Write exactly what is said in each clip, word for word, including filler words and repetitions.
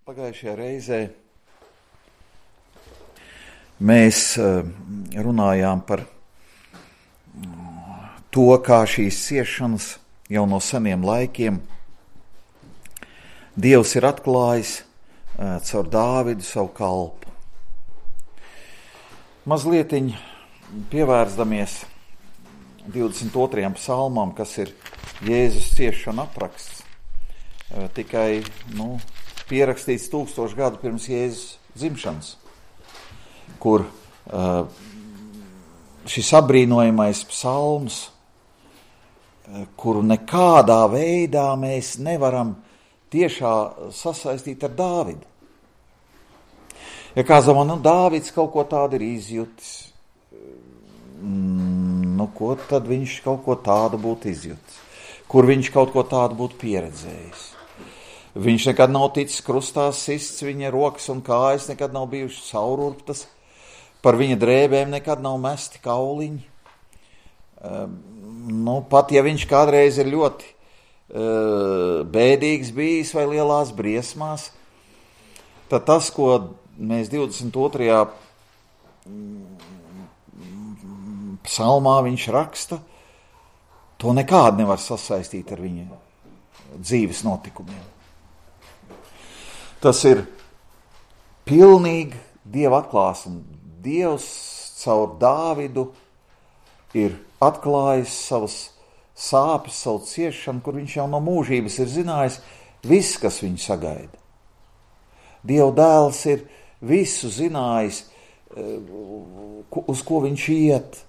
Pagājušajā reizē mēs runājām par to, kā šīs ciešanas jau no seniem laikiem Dievs ir atklājis caur Dāvidu savu kalpu. Mazlietiņ pievērstamies divdesmit otrajam psalmam, kas ir Jēzus ciešanu apraksts, tikai, nu, pierakstīts tūkstoši gadu pirms Jēzus dzimšanas, kur uh, šis apbrīnojamais psalms, uh, kuru nekādā veidā mēs nevaram tiešā sasaistīt ar Dāvidu. Ja kāds domā, nu, Dāvids kaut ko tādu ir izjutis, mm, nu, ko tad viņš kaut ko tādu būtu izjutis, kur viņš kaut ko tādu būtu pieredzējis. Viņš nekad nav ticis krustā sists, viņa rokas un kājas nekad nav bijušas saururptas, par viņa drēbēm nekad nav mesti kauliņi. Uh, nu, pat ja viņš kādreiz ir ļoti uh, bēdīgs bijis vai lielās briesmās, tad tas, ko mēs divdesmit otrajā psalmā viņš raksta, to nekādi nevar sasaistīt ar viņa dzīves notikumiem. Tas ir pilnīgi Dieva atklāsme. Dievs caur Dāvidu ir atklājis savas sāpes, savu ciešanu, kur viņš jau no mūžības ir zinājis viss, kas viņu sagaida. Dieva dēls ir visu zinājis, uz ko viņš iet,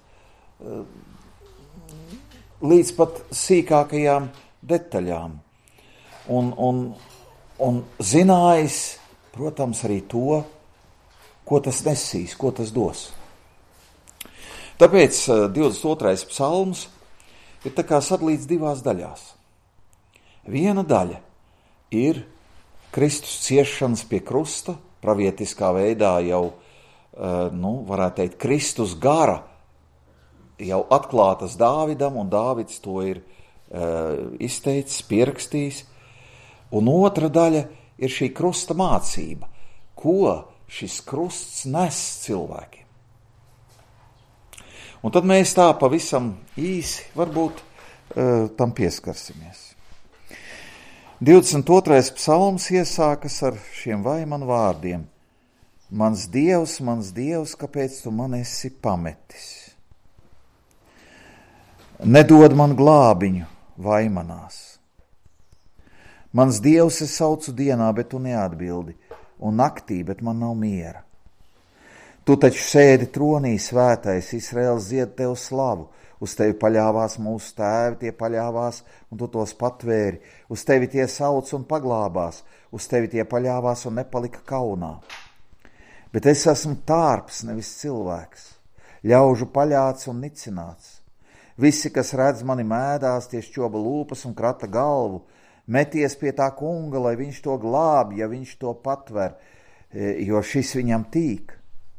līdz pat sīkākajām detaļām. Un, un Un zinājis, protams, arī to, ko tas nesīs, ko tas dos. Tāpēc divdesmit otrais psalms ir tā kā sadalīts divās daļās. Viena daļa ir Kristus ciešanas pie krusta, pravietiskā veidā jau, nu, varētu teikt, Kristus gara jau atklātas Dāvidam, un Dāvids to ir izteicis, pierakstījis. Un otra daļa ir šī krusta mācība, ko šis krusts nes cilvēkiem. Un tad mēs tā pavisam īsi varbūt uh, tam pieskarsimies. divdesmit otrais psalms iesākas ar šiem vaiman vārdiem. Mans Dievs, mans Dievs, kāpēc tu man esi pametis? Nedod man glābiņu vaimanās. Mans Dievs, es saucu dienā, bet tu neatbildi, un naktī, bet man nav miera. Tu taču sēdi tronī svētais, Izraels zied tev slavu, uz tevi paļāvās mūsu tēvi, tie paļāvās, un tu tos patvēri, uz tevi tie sauc un paglābās, uz tevi tie paļāvās un nepalika kaunā. Bet es esmu tārps, nevis cilvēks, ļaužu paļāts un nicināts. Visi, kas redz mani mēdās, tie šķoba lūpas un krata galvu, meties pie tā kunga, lai viņš to glāb, ja viņš to patver, jo šis viņam tīk.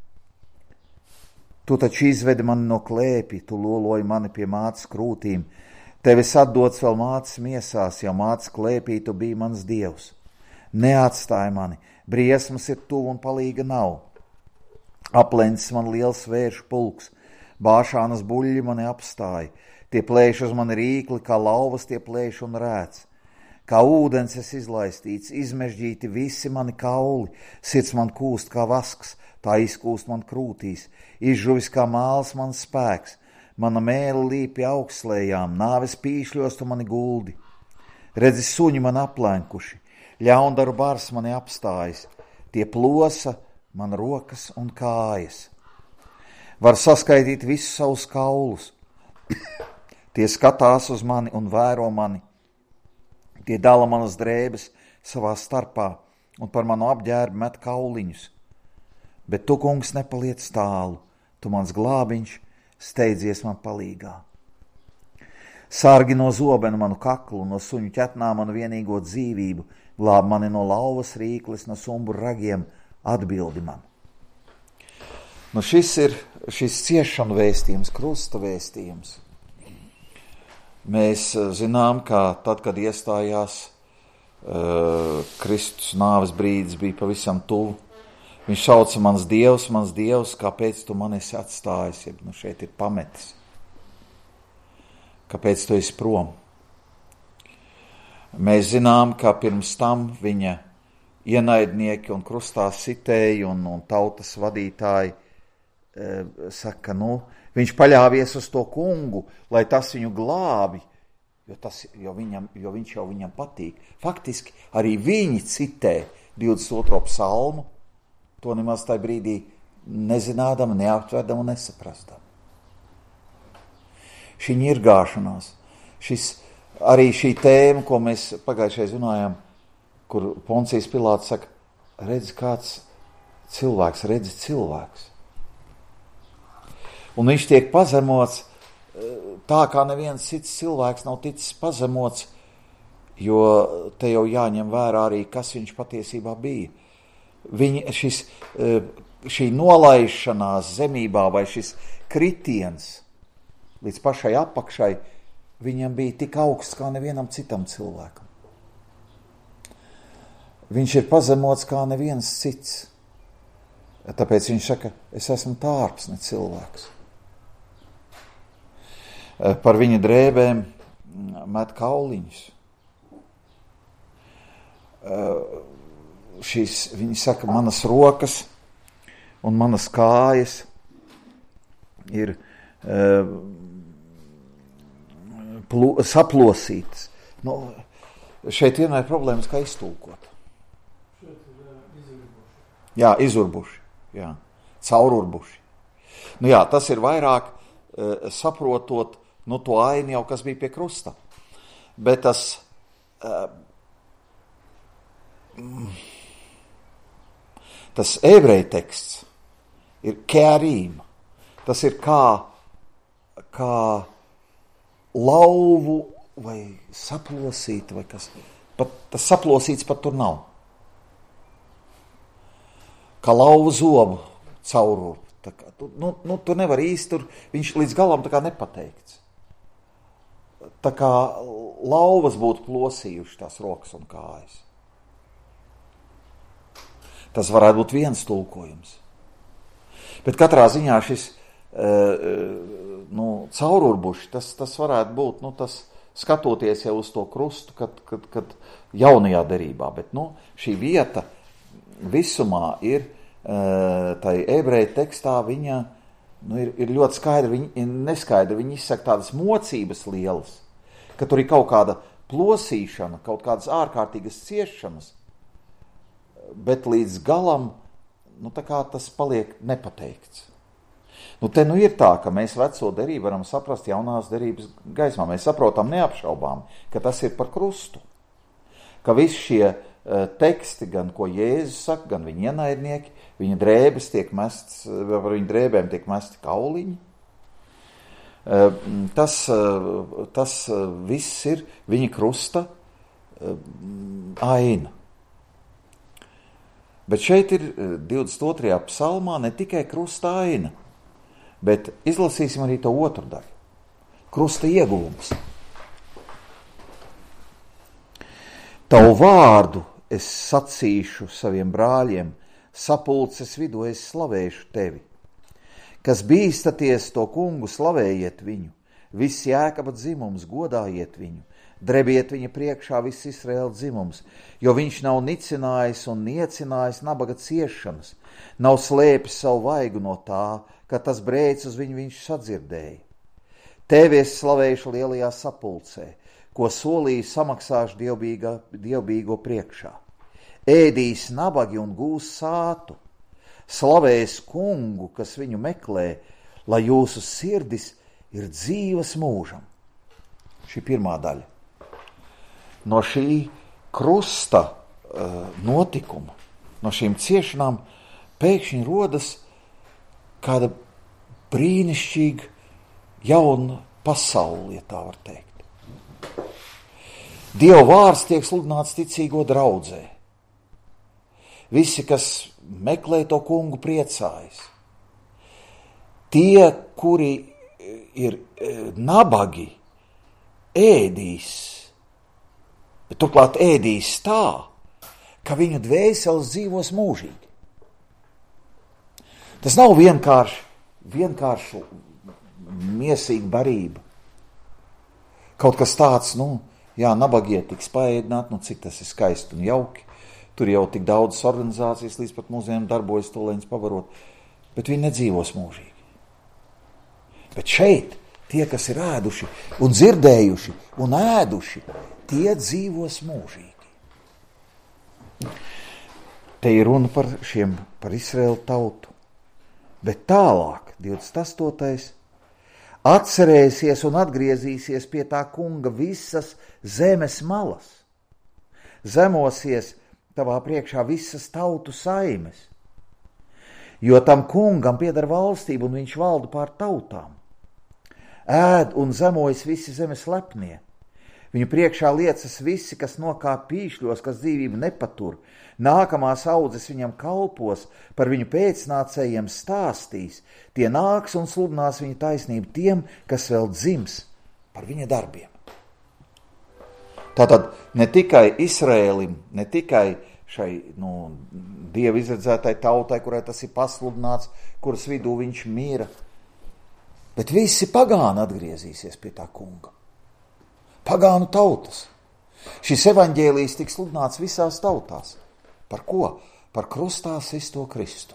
Tu taču izvedi mani no klēpī, tu loloji mani pie mātes krūtīm. Tevis atdots vēl mātes miesās, jo mātes klēpī tu biji mans Dievs. Neatstāj mani, briesmas ir tuvu un palīga nav. Aplencis man liels vēršu pulks, Bāšānas buļļi mani apstāja. Tie plēš uz mani rīkli, kā lauvas tie plēš un rēc. Kā ūdens es izlaistīts, izmežģīti visi mani kauli, sirds man kūst kā vasks, tā izkūst man krūtīs, izžuvis kā māls man spēks, mana mēle līp pie augslējām, nāves pīšļos tu mani guldi. Redzi, suņi man aplenkuši, ļaundaru bars mani apstājas, tie plosa man rokas un kājas. Var saskaitīt visus savus kaulus, tie skatās uz mani un vēro mani. Tie dala manas drēbes savā starpā un par manu apģērbu met kauliņus. Bet tu, kungs, nepaliec tālu, tu mans glābiņš, steidzies man palīgā. Sargi no zobena manu kaklu, no suņu ķetnām manu vienīgo dzīvību, glāb mani no lauvas rīkles, no sumburu ragiem, atbildi man. Nu šis ir šis ciešanu vēstījums, krusta vēstījums. Mēs zinām, ka tad, kad iestājās uh, Kristus nāves brīdis bija pavisam tuvu. Viņš sauca, mans Dievs, mans Dievs, kāpēc tu man esi atstājis, ja nu šeit ir pametis. Kāpēc tu esi prom? Mēs zinām, ka pirms tam viņa ienaidnieki un krustā sitēji un, un tautas vadītāji e, saka, nu, viņš paļāvies uz to kungu, lai tas viņu glābi, jo, tas, jo, viņam, jo viņš jau viņam patīk. Faktiski arī viņi citē divdesmit otro psalmu, to nemaz tajā brīdī nezinādam, neaptverdam un nesaprastam. Šī ņirgāšanās, šis, arī šī tēma, ko mēs pagājušajā runājām, kur Poncijas Pilāts saka, redzi kāds cilvēks, redzi cilvēks. Un viņš tiek pazemots tā, kā neviens cits cilvēks nav ticis pazemots, jo te jau jāņem vērā arī, kas viņš patiesībā bija. Viņa, šis, šī nolaišanās zemībā vai šis kritiens līdz pašai apakšai, viņam bija tik augsts kā nevienam citam cilvēkam. Viņš ir pazemots kā neviens cits. Tāpēc viņš saka, es esmu tārps, ne cilvēks. Par viņa drēbēm met kauliņus. Šīs, viņi saka, manas rokas un manas kājas ir plu, saplosītas. Nu, šeit vienmēr problēmas, kā iztulkot. Jā, izurbuši, jā, caururbuši. Nu jā, tas ir vairāk uh, saprotot, nu to ainu jau, kas bija pie krusta. Bet tas, uh, tas ebreju teksts ir kērīm. Tas ir kā, kā lauvu vai saplosīt, vai kas. Pat, tas saplosīts pat tur nav. Kā lauva zobu caurur. Tā kā, tu, nu, nu, tu nevar īsti tur, viņš līdz galam tā kā nepateikts. Tā kā lauvas būtu plosījuši tās rokas un kājas. Tas varētu būt viens tulkojums. Bet katrā ziņā šis uh, nu, caururbuši, tas, tas varētu būt, nu, tas skatoties jau uz to krustu, kad, kad, kad jaunajā derībā. Bet, nu, šī vieta visumā ir, tai ebreju tekstā viņa nu, ir, ir ļoti skaidra, viņa neskaidra, viņa izsaka tādas mocības lielas, ka tur ir kaut kāda plosīšana, kaut kādas ārkārtīgas ciešanas, bet līdz galam, nu tā kā tas paliek nepateikts. Nu te nu ir tā, ka mēs veco derību varam saprast jaunās derības gaismā, mēs saprotam neapšaubām, ka tas ir par krustu, ka visi šie teksti, gan ko Jēzus saka, gan viņa ienaidnieki, viņa drēbes tiek mests, par viņa drēbēm tiek mesti kauliņi. Tas, tas viss ir viņa krusta aina. Bet šeit ir divdesmit otrajā psalmā ne tikai krusta aina, bet izlasīsim arī to otru daļu. Krusta ieguvums. Tavu vārdu es sacīšu saviem brāļiem, sapulces vidū es slavēšu tevi. Kas bīstaties to kungu, slavējiet viņu, viss Jēkaba dzimums, godājiet viņu, drebiet viņa priekšā viss Izraēla dzimums, jo viņš nav nicinājis un niecinājis nabaga ciešanas, nav slēpis savu vaigu no tā, ka tas brēc uz viņu viņš sadzirdēja. Tevi es slavēšu lielajā sapulcē, ko solīju samaksāšu dievbīga, dievbīgo priekšā. Ēdīs nabagi un gūs sātu, slavēs kungu, kas viņu meklē, lai jūsu sirdis ir dzīves mūžam. Šī pirmā daļa. No šī krusta uh, notikuma, no šīm ciešanām pēkšņi rodas kāda brīnišķīga jauna pasaule, ja tā var teikt. Dieva vārds tiek sludināts ticīgo draudzē. Visi, kas meklē to kungu, priecājas. Tie, kuri ir nabagi, ēdīs bet turklāt ēdīs tā, ka viņu dvēseles dzīvos mūžīgi. Tas nav vienkārši, vienkārši miesīga barība. Kaut kas tāds, nu, jā, nabagie tiks paēdināt, nu, cik tas ir skaisti un jauki. Tur jau tik daudzas organizācijas līdz pat mūsdienām darbojas to lēņas pavarot, bet viņi nedzīvos mūžīgi. Bet šeit tie, kas ir ēduši un dzirdējuši un ēduši, tie dzīvos mūžīgi. Te ir runa par šiem, par Izraēlu tautu. Bet tālāk, divdesmit astotais atcerēsies un atgriezīsies pie tā kunga visas zemes malas. Zemosies tavā priekšā visas tautu saimes, jo tam kungam pieder valstība un viņš valda pār tautām. Ēd un zemojas visi zemes lepnie. Viņu priekšā liecas visi, kas nokāp pīšļos, kas dzīvību nepatur. Nākamās audzes viņam kalpos, par viņu pēcnācējiem stāstīs. Tie nāks un sludinās viņa taisnību tiem, kas vēl dzims par viņa darbiem. Tātad ne tikai Izraēlim, ne tikai šai nu, Dieva izredzētai tautai, kurai tas ir pasludināts, kuras vidū viņš mīra, bet visi pagāni atgriezīsies pie tā kunga. Pagānu tautas. Šis evaņģēlijs tiks sludināts visās tautās. Par ko? Par krustā sisto Kristu.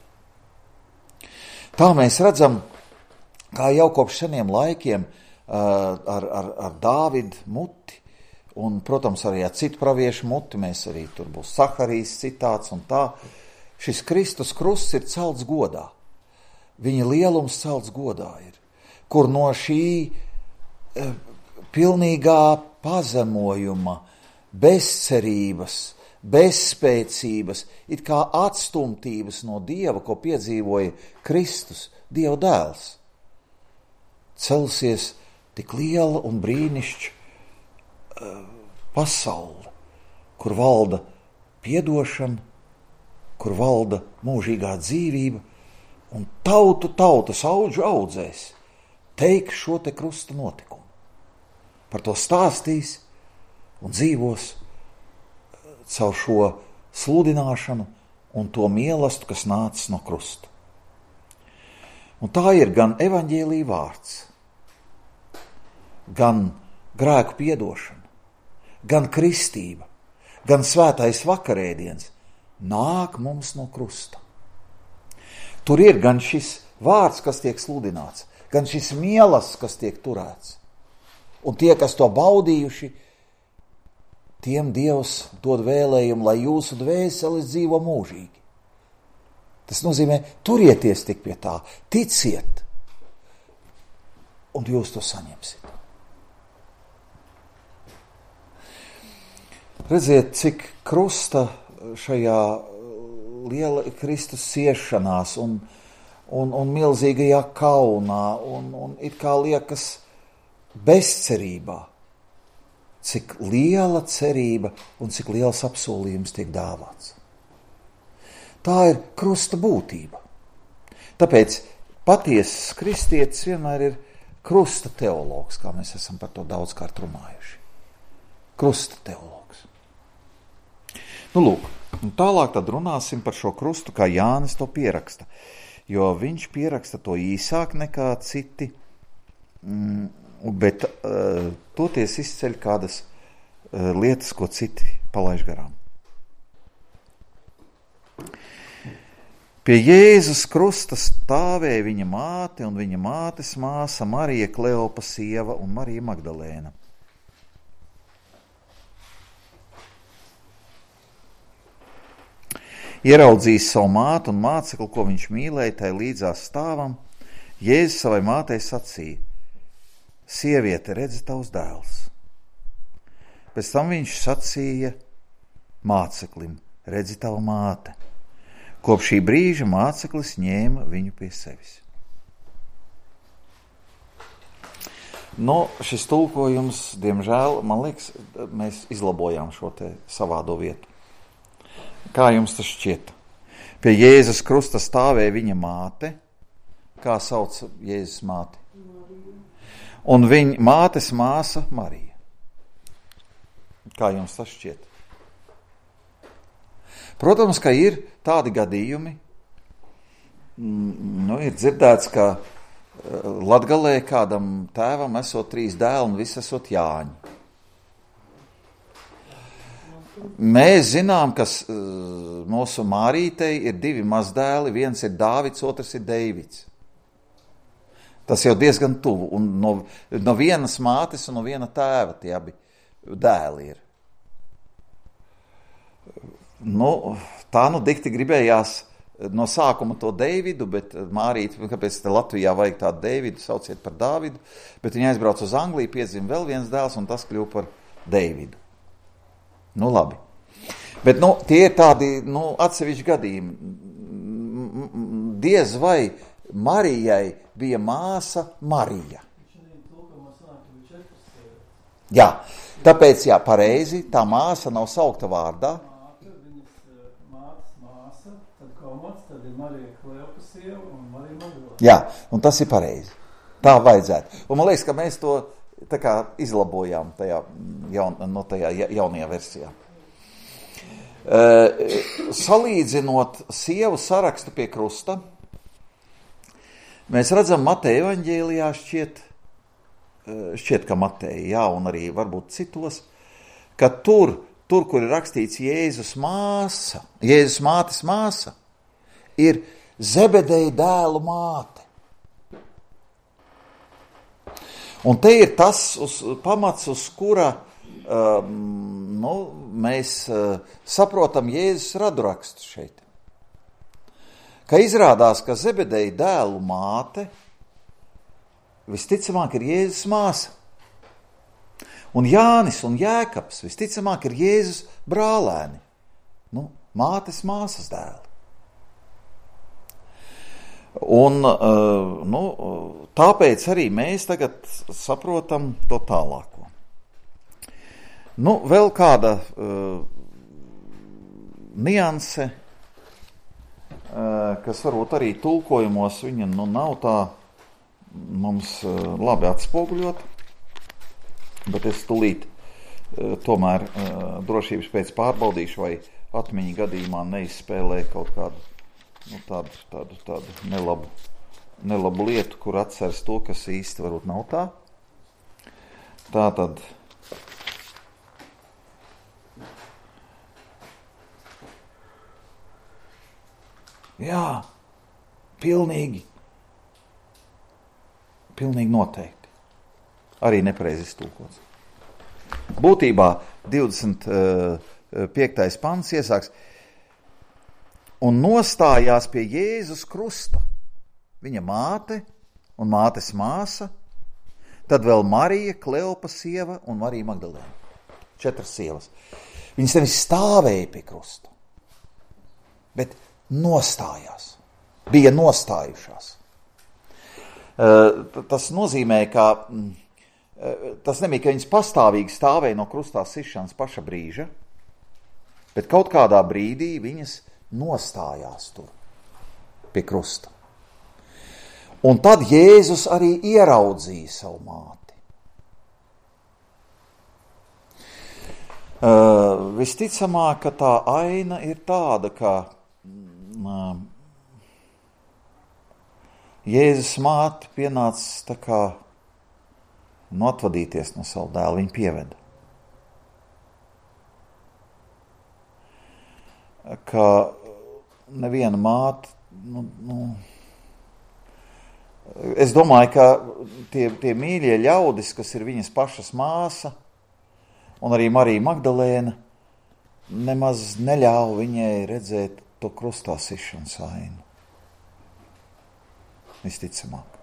Tā mēs redzam, kā jau kopš seniem laikiem ar, ar, ar Dāvidu muti, un, protams, arī ar citu praviešu muti, mēs arī tur būs Saharijas citāts un tā. Šis Kristus krusts ir celts godā. Viņa lielums celts godā ir, kur no šī e, pilnīgā pazemojuma, bezcerības, bezspēcības, it kā atstumtības no Dieva, ko piedzīvoja Kristus, Dieva dēls, celsies tik liela un brīnišķa uh, pasaule, kur valda piedošana, kur valda mūžīgā dzīvība, un tautu tautas audžu audzēs teiks šo te krusta notikumu. Par to stāstīs un dzīvos caur šo sludināšanu un to mielastu, kas nācis no krusta. Un tā ir gan evaņģēlija vārds, gan grēku piedošana, gan kristība, gan svētais vakarēdiens nāk mums no krusta. Tur ir gan šis vārds, kas tiek sludināts, gan šis mielasts, kas tiek turēts. Un tie, kas to baudījuši, tiem Dievs dod vēlējumu, lai jūsu dvēseles dzīvo mūžīgi. Tas nozīmē, turieties tik pie tā, ticiet, un jūs to saņemsiet. Redziet, cik krusta šajā liela Kristus ciešanās un, un, un milzīgajā kaunā un, un it kā liekas bezcerībā, cik liela cerība un cik liels apsolījums tiek dāvāts. Tā ir krusta būtība. Tāpēc patiesas kristietis vienmēr ir krusta teologs, kā mēs esam par to daudzkārt runājuši. Krusta teologs. Nu, lūk, un tālāk tad runāsim par šo krustu, kā Jānis to pieraksta, jo viņš pieraksta to īsāk nekā citi, mm, bet uh, toties izceļ kādas uh, lietas, ko citi palaiž garām. Pie Jēzus krusta stāvēja viņa māte un viņa mātes māsa Marija Kleopa sieva un Marija Magdalēna. Ieraudzījis savu mātu un mācekli, ko viņš mīlēja, tai līdzās stāvam, Jēzus savai mātei sacīja: Sieviete, redzi tavs dēls. Pēc tam viņš sacīja māceklim: redzi tava māte. Kopš šī brīža māceklis ņēma viņu pie sevis. Nu, šis tulkojums, diemžēl, man liekas, mēs izlabojām šo te savādo vietu. Kā jums tas šķiet? Pie Jēzus krusta stāvēja viņa māte. Kā sauc Jēzus māti? Un viņa mātes māsa Marija. Kā jums tas šķiet? Protams, ka ir tādi gadījumi, nu, ir dzirdēts, ka Latgalē kādam tēvam esot trīs dēli un visi esot Jāņi. Mēs zinām, ka mūsu Mārītei ir divi mazdēli, viens ir Dāvids, otrs ir Deivids. Tas jau diezgan tuvu, un no, no vienas mātes un no viena tēva tie abi dēli ir. Nu, tā nu dikti gribējās no sākuma to Deividu, bet Mārīte, kāpēc te Latvijā vajag tādu Deividu, sauciet par Dāvidu, bet viņa aizbrauc uz Angliju, piedzima vēl viens dēls, un tas kļuva par Deividu. Nu, labi. Bet, nu, tie ir tādi, nu, atsevišķi gadījumi. Diez vai Marijai bija māsa Marija. Jā, tāpēc, jā, pareizi, tā māsa nav saukta vārdā. Jā, un tas ir pareizi. Tā vajadzētu. Un man liekas, ka mēs to tā kā izlabojām tajā, jaun, no tajā jaunajā versijā. Uh, salīdzinot sievu sarakstu pie krusta, mēs redzam Mateja evaņģēlijā šķiet, šķiet, ka Mateja, jā, un arī varbūt citos, ka tur, tur, kur ir rakstīts Jēzus māsa, Jēzus mātes māsa, ir Zebedeja dēlu māte. Un te ir tas uz, pamats, uz kura um, nu, mēs uh, saprotam Jēzus radurakstu šeit. Ka izrādās, ka Zebedeja dēlu māte visticamāk ir Jēzus māsa. Un Jānis un Jēkabs visticamāk ir Jēzus brālēni, nu, mātes māsas dēli. Un, uh, nu, tāpēc arī mēs tagad saprotam to tālāko. Nu, vēl kāda uh, nianse, uh, kas varbūt arī tulkojumos viņa nu, nav tā mums uh, labi atspoguļot, bet es tūlīt uh, tomēr uh, drošības pēc pārbaudīšu, vai atmiņa gadījumā neizspēlē kaut kādu nu, tādu, tādu, tādu nelabu, nelabu lietu, kur atceras to, kas īsti varbūt nav tā. Tā tad jā, pilnīgi, pilnīgi noteikti. Arī nepareizi iztulkots. Būtībā divdesmit piektais pants iesāks: un nostājās pie Jēzus krusta viņa māte un mātes māsa, tad vēl Marija, Kleopa sieva un Marija Magdalēna. Četras sievas. Viņas nevis stāvēja pie krusta, bet nostājās. Bija nostājušās. Tas nozīmē, ka tas nemī, ka viņas pastāvīgi stāvēja no krustā sišanas paša brīža, bet kaut kādā brīdī viņas nostājās tur pie krusta. Un tad Jēzus arī ieraudzīja savu māti. Uh, visticamāk, ka tā aina ir tāda, ka uh, Jēzus māte pienāca tā kā nu, atvadīties no savu dēlu, viņu pieveda. Ka neviena māte, nu, nu, es domāju, ka tie, tie mīļie ļaudis, kas ir viņas pašas māsa, un arī Marija Magdalēna, nemaz neļāva viņai redzēt to krustā sišanas ainu. Visticamāk.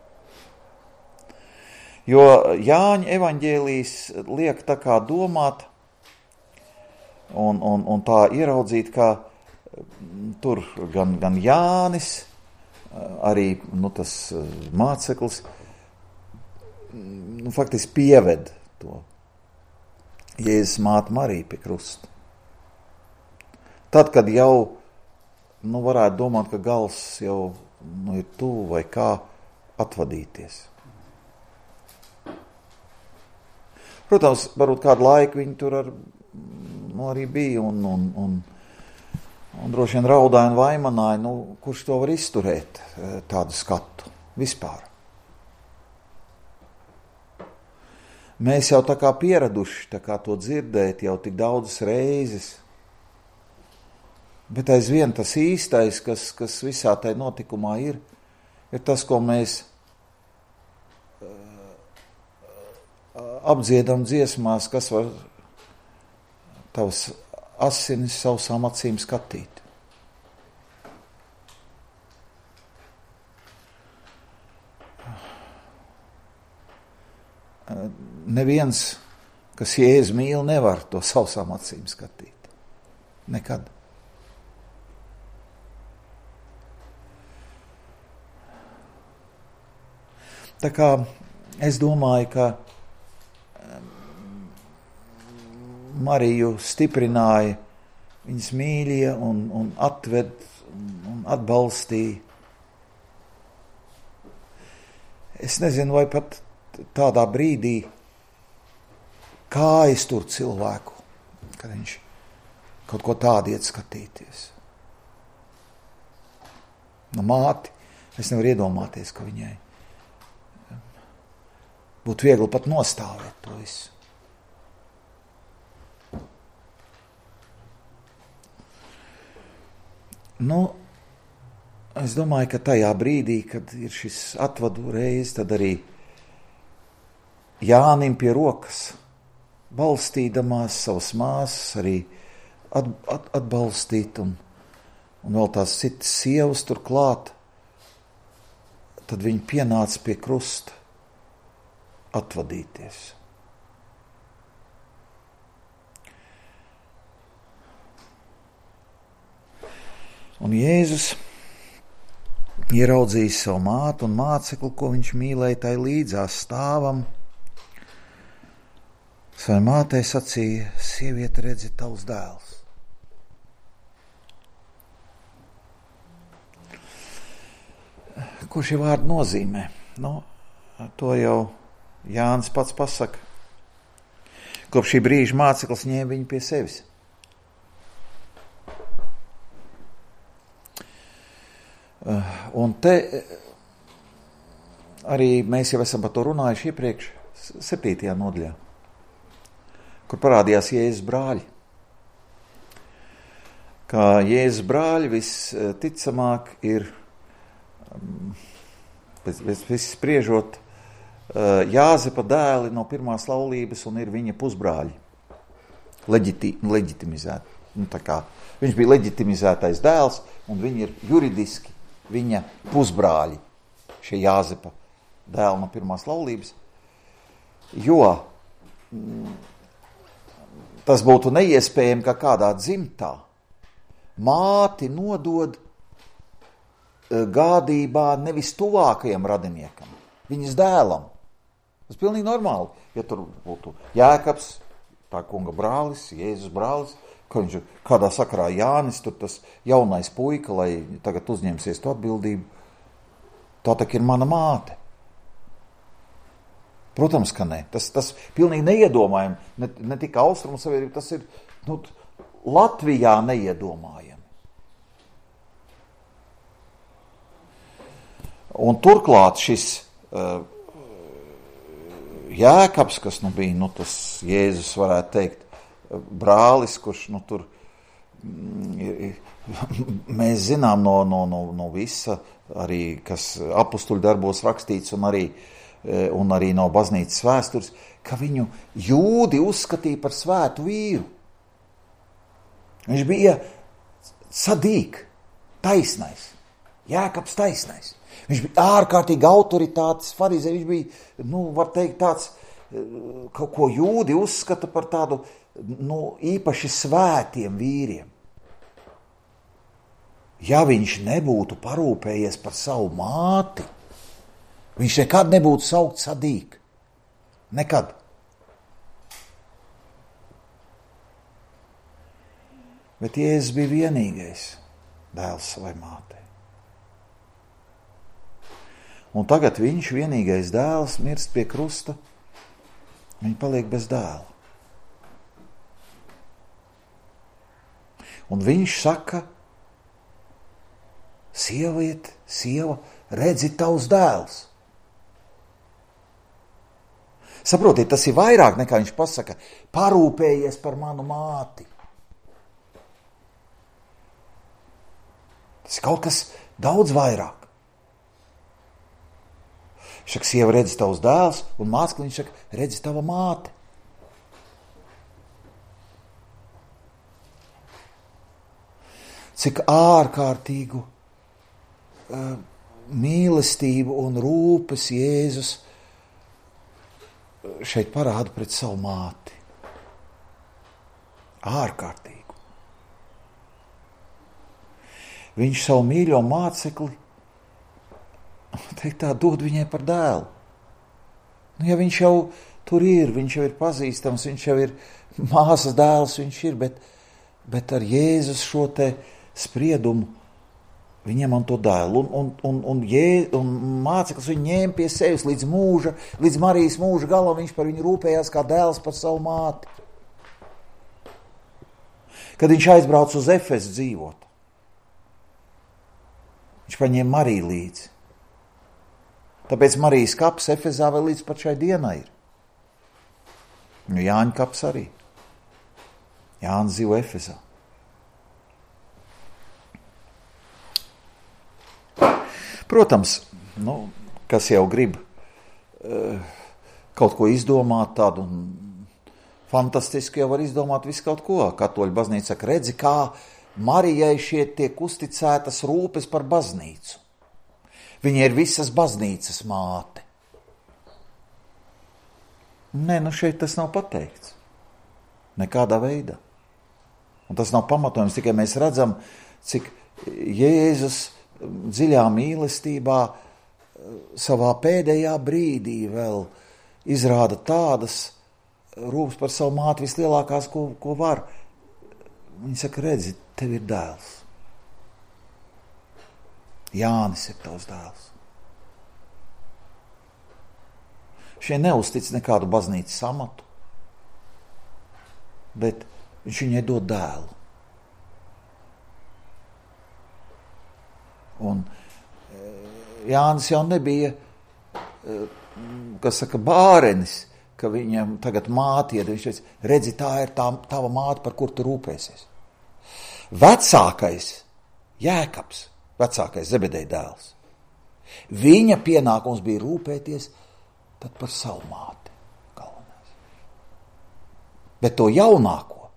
Jo Jāņa evaņģēlijs liek tā kā domāt un, un, un tā ieraudzīt, ka tur gan, gan Jānis, arī nu, tas māceklis, nu, faktiski pieved to Jēzus māti Mariju pie krusta. Tad, kad jau nu, varētu domāt, ka gals jau nu, ir tuvu vai kā atvadīties. Protams, varbūt kādu laiku viņi tur ar nu, arī bija un, un, un, un droši vien raudāja un vaimanāja, nu, kurš to var izturēt, tādu skatu vispār. Mēs jau tā kā pieraduši, tā kā to dzirdēt jau tik daudzas reizes, bet aizvien tas īstais, kas, kas visā tai notikumā ir, ir tas, ko mēs apdziedam dziesmās, kas var tavas asinis sausām acīm skatīt. Neviens, kas Jēzu mīl, nevar to sausām acīm skatīt. Nekad. Tā kā es domāju, ka Mariju stiprināja, viņas mīļie un, un atved un atbalstīja. Es nezinu, vai pat tādā brīdī kā aiztur cilvēku, kad viņš kaut ko tādu iet skatīties. Nu, māti, es nevaru iedomāties, ka viņai būtu viegli pat nostāvēt to visu. Nu, es domāju, ka tajā brīdī, kad ir šis atvadu reiz, tad arī Jānim pie rokas, balstīdamās savas māsas, arī at, at, atbalstīt un, un vēl tās citas sievas turklāt, tad viņi pienāca pie krusta atvadīties. Un Jēzus ieraudzījis savu mātu un mācekli, ko viņš mīlēja, tai līdzās stāvam. Savai mātei sacīja: sieviete, redzi, tavs dēls. Ko šie vārdi nozīmē? Nu, to jau Jānis pats pasaka. Kopš šī brīža māceklis ņēma viņu pie sevis. Un te arī mēs jau esam par to runājuši iepriekš, septītajā nodaļā, kur parādījās Jēzus brāļi. Kā Jēzus brāļi visticamāk ir, viss spriežot, Jāzepa dēli no pirmās laulības un ir viņa pusbrāļi. Leģiti, leģitimizēti. Nu, tā kā viņš bija leģitimizētais dēls un viņi ir juridiski viņa pusbrāļi, šie Jāzepa dēli no pirmās laulības, jo mm, tas būtu neiespējami, ka kādā dzimtā māti nodod gādībā nevis tuvākajam radiniekam, viņas dēlam. Tas pilnīgi normāli, ja tur būtu Jēkabs, tā kunga brālis, Jēzus brālis, ka viņš kādā sakarā Jānis, tur tas jaunais puika, lai tagad uzņemsies to atbildību. Tā tak ir mana māte. Protams, ka ne. Tas, tas pilnīgi neiedomājami. Ne, ne tikai austrumu sabiedrība, tas ir nu, Latvijā neiedomājami. Un turklāt šis uh, Jēkabs, kas nu bija, nu tas Jēzus varētu teikt, brālis, kurš nu tur mēs zinām no, no, no, no visa arī, kas apustuļu darbos rakstīts un arī, un arī no baznīcas vēstures, ka viņu jūdi uzskatīja par svētu vīru. Viņš bija sadīk, taisnais, Jēkabs taisnais. Viņš bija ārkārtīgi autoritātes farizē, viņš bija, nu, var teikt, tāds, kaut ko jūdi uzskata par tādu, nu, īpaši svētiem vīriem. Ja viņš nebūtu parūpējies par savu māti, viņš nekad nebūtu saukt sadīk. Nekad. Bet Jēzus bija vienīgais dēls savai mātei. Un tagad viņš, vienīgais dēls, mirst pie krusta, viņa paliek bez dēla. Un viņš saka, sieviete, sieva, redzi tavs dēls. Saprotiet, tas ir vairāk nekā viņš pasaka, parūpējies par manu māti. Tas ir kaut kas daudz vairāk. Viņš saka, sieva, redzi tavs dēls, un mācekli viņš saka, redzi tava māte. Cik ārkārtīgu uh, mīlestību un rūpes Jēzus šeit parāda pret savu māti. Ārkārtīgu. Viņš savu mīļo mācekli, teikt tā, dod viņai par dēlu. Nu, ja viņš jau tur ir, viņš jau ir pazīstams, viņš jau ir māsas dēls, viņš ir, bet, bet ar Jēzus šo te spriedumu viņam un to dēlu. Un, un, un, un, jē, un māceklis viņu ņēma pie sevis līdz mūža, līdz Marijas mūža galam, viņš par viņu rūpējās kā dēls par savu māti. Kad viņš aizbrauca uz Efesu dzīvot, viņš paņēma Mariju līdzi. Tāpēc Marijas kaps Efesā vēl līdz pat šai dienai ir. Nu, Jāņa kaps arī. Jānis dzīvo Efesā. Protams, nu, kas jau grib uh, kaut ko izdomāt tādu fantastisku, jau var izdomāt visu kaut ko. Katoļu baznīca saka, redzi, kā Marijai šeit tiek uzticētas rūpes par baznīcu. Viņa ir visas baznīcas māte. Nē, nu šeit tas nav pateikts. Nekādā veidā. Un tas nav pamatojums, tikai mēs redzam, cik Jēzus dziļā mīlestībā savā pēdējā brīdī vēl izrāda tādas rūpes par savu māti vislielākās, ko, ko var. Viņa saka, redzi, tev ir dēls. Jānis ir tavs dēls. Šie neuztic nekādu baznīcas amatu, bet viņš viņai dod dēlu. Un Jānis jau nebija, kas saka, bārenis, ka viņam tagad māte ied. Viņš teica, redzi, tā ir tā, tava māte, par kur tu rūpēsies. Vecākais Jēkabs, vecākais Zebedeja dēls, viņa pienākums bija rūpēties tad par savu māti. Galvenais. Bet to jaunāko,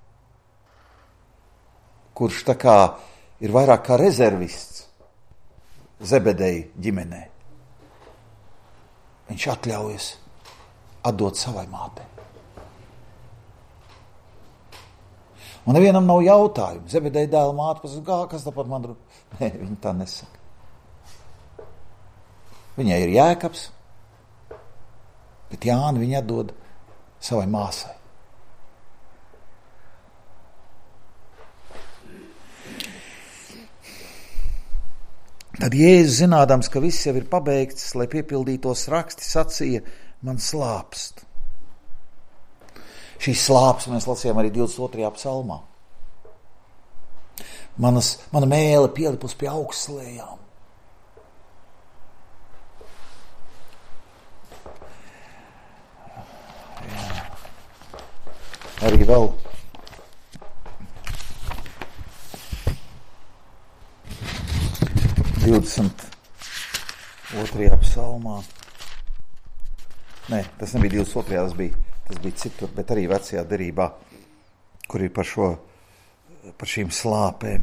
kurš tā kā ir vairāk kā rezervists Zebedeja ģimenē, viņš atļaujas atdot savai mātei. Un nevienam nav jautājumu. Zebedeja dēla māte pasaka, kas tāpat man rūp? Nē, viņa tā nesaka. Viņai ir Jēkabs, bet Jāni viņa atdod savai māsai. Tad Jēzus, zinādams, ka viss jau ir pabeigts, lai piepildītos raksti, sacīja, man slāpst. Šīs slāpes mēs lasījām arī divdesmit otrajā psalmā. Manas, mana mēle pielipus pie augstslējām. Jā. Arī vēl divdesmit otrajā psalmā. Nē, tas nebija divdesmit otrajā, tas bija, tas bija citur, bet arī vecajā derībā, kur ir par šo, par šīm slāpēm.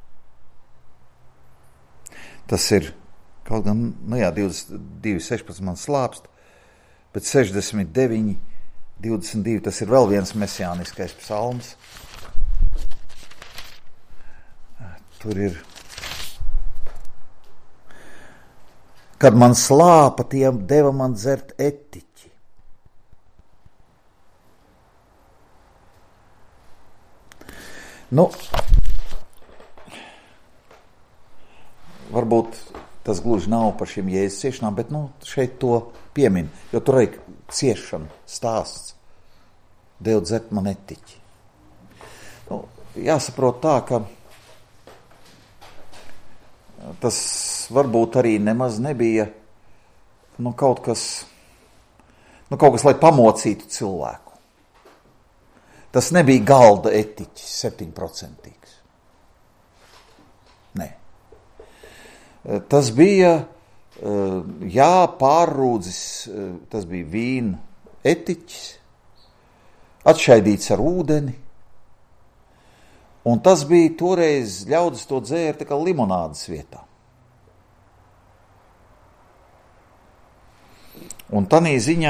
Tas ir, kaut gan, nu jā, divdesmit divi sešpadsmit man slāpst, bet sešdesmit deviņi divdesmit divi, tas ir vēl viens mesiāniskais psalms. Tur ir, kad man slāpa, tiem deva man dzert etiķi. Nu, varbūt tas gluži nav par šīm Jēzus ciešanām, bet nu, šeit to piemin, jo tur ir ciešana stāsts. Dev dzert man etiķi. Nu, jāsaprot tā, ka tas varbūt arī nemaz nebija nu, kaut kas, nu, kaut kas, lai pamocītu cilvēku. Tas nebija galda etiķis, septiņprocentīgs. Nē. Tas bija, jā, pārrūdzis, tas bija vīna etiķis, atšaidīts ar ūdeni, un tas bija toreiz ļaudis to dzēra tā kā limonādes vietā. Un tanī ziņā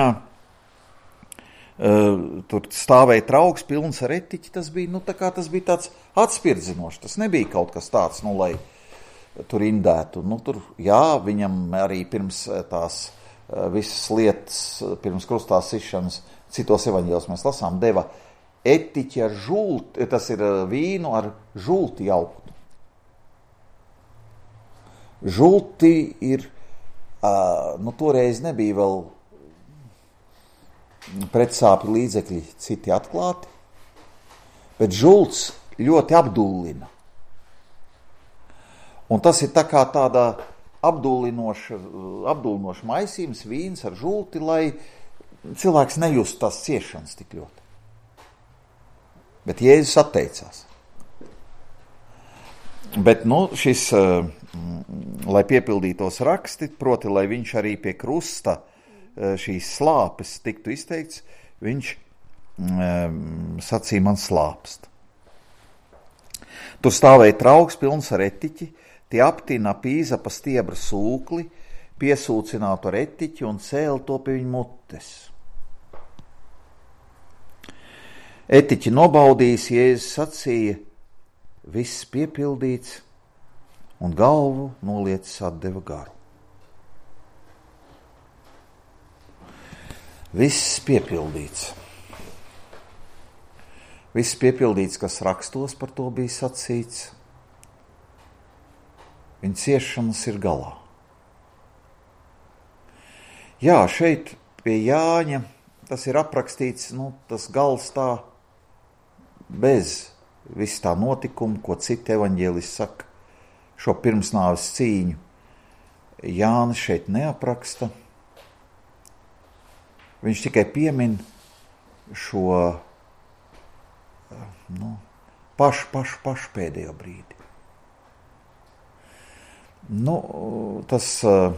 uh, tur stāvēja trauks pilns ar etiķi, tas bija, nu, tā kā tas bija tāds atspirdzinošs, tas nebija kaut kas tāds, nu, lai tur indētu. Nu, tur, jā, viņam arī pirms tās uh, visas lietas, pirms krustā sišanas, citos evaņģēlos mēs lasām, deva etiķi ar žulti, tas ir uh, vīnu ar žulti jauktu. Žulti ir, uh, nu, toreiz nebija vēl pretsāpju līdzekļi citi atklāti, bet žults ļoti apdullina. Un tas ir tā kā tāda apdullinoša, apdullinoša maisījums, vīns ar žulti, lai cilvēks nejust tās ciešanas tik ļoti. Bet Jēzus atteicās. Bet, nu, šis, lai piepildītos raksti, proti, lai viņš arī pie krusta šīs slāpes tiktu izteikts, viņš um, sacīja man slāpst. Tur stāvēja trauks pilns ar etiķi, tie aptina pīza pa stiebra sūkli, piesūcinātu ar etiķi un cēla to pie viņa mutes. Etiķi nobaudījis, Jēzus sacīja, viss piepildīts, un galvu noliecis atdeva garu. Viss piepildīts. Viss piepildīts, kas rakstos par to bija sacīts. Viņa ciešanas ir galā. Jā, šeit pie Jāņa tas ir aprakstīts, nu, tas gals tā bez viss tā notikuma, ko citi evaņģēlisti saka, šo pirmsnāves cīņu. Jānis šeit neapraksta. Viņš tikai piemin šo nu, pašu, pašu, pašu pēdējo brīdi. Nu, tas,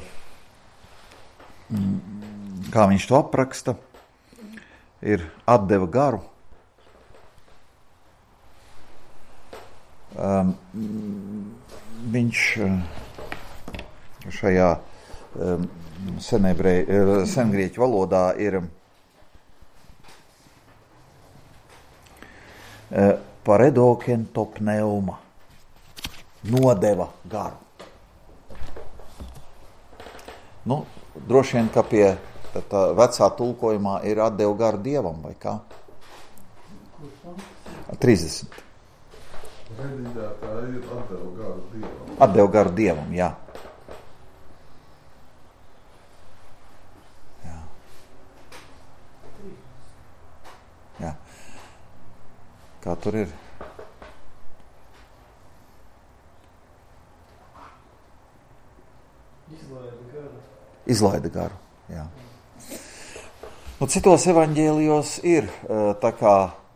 kā viņš to apraksta, ir atdeva garu. Um, viņš šajā um, sengrieķu valodā ir paredoken to pneuma, nodeva garu. Nu, droši vien, ka pie tā, tā vecā tulkojumā ir atdeva garu Dievam, vai kā? trīsdesmit. Redīdētāji ir atdeva garu Dievam. Atdeva garu Dievam, jā. Jā. Jā. Kā tur ir? Izlaida garu. Izlaida garu, jā. Nu, citos evaņģēlijos ir tā kā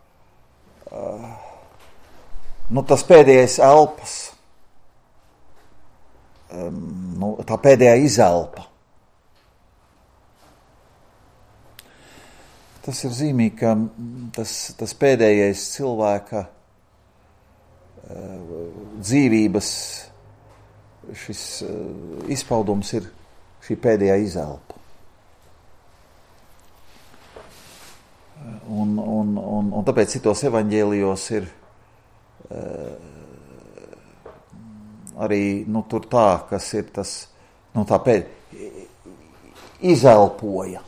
nu, tas pēdējais elpas, nu, tā pēdējā izelpa. Tas ir zīmīgi, ka tas, tas pēdējais cilvēka dzīvības šis izpaudums ir šī pēdējā izelpa. Un, un, un, un tāpēc citos evaņģēlijos ir arī, nu, tur tā, kas ir tas, nu, tā pēd, izelpoja.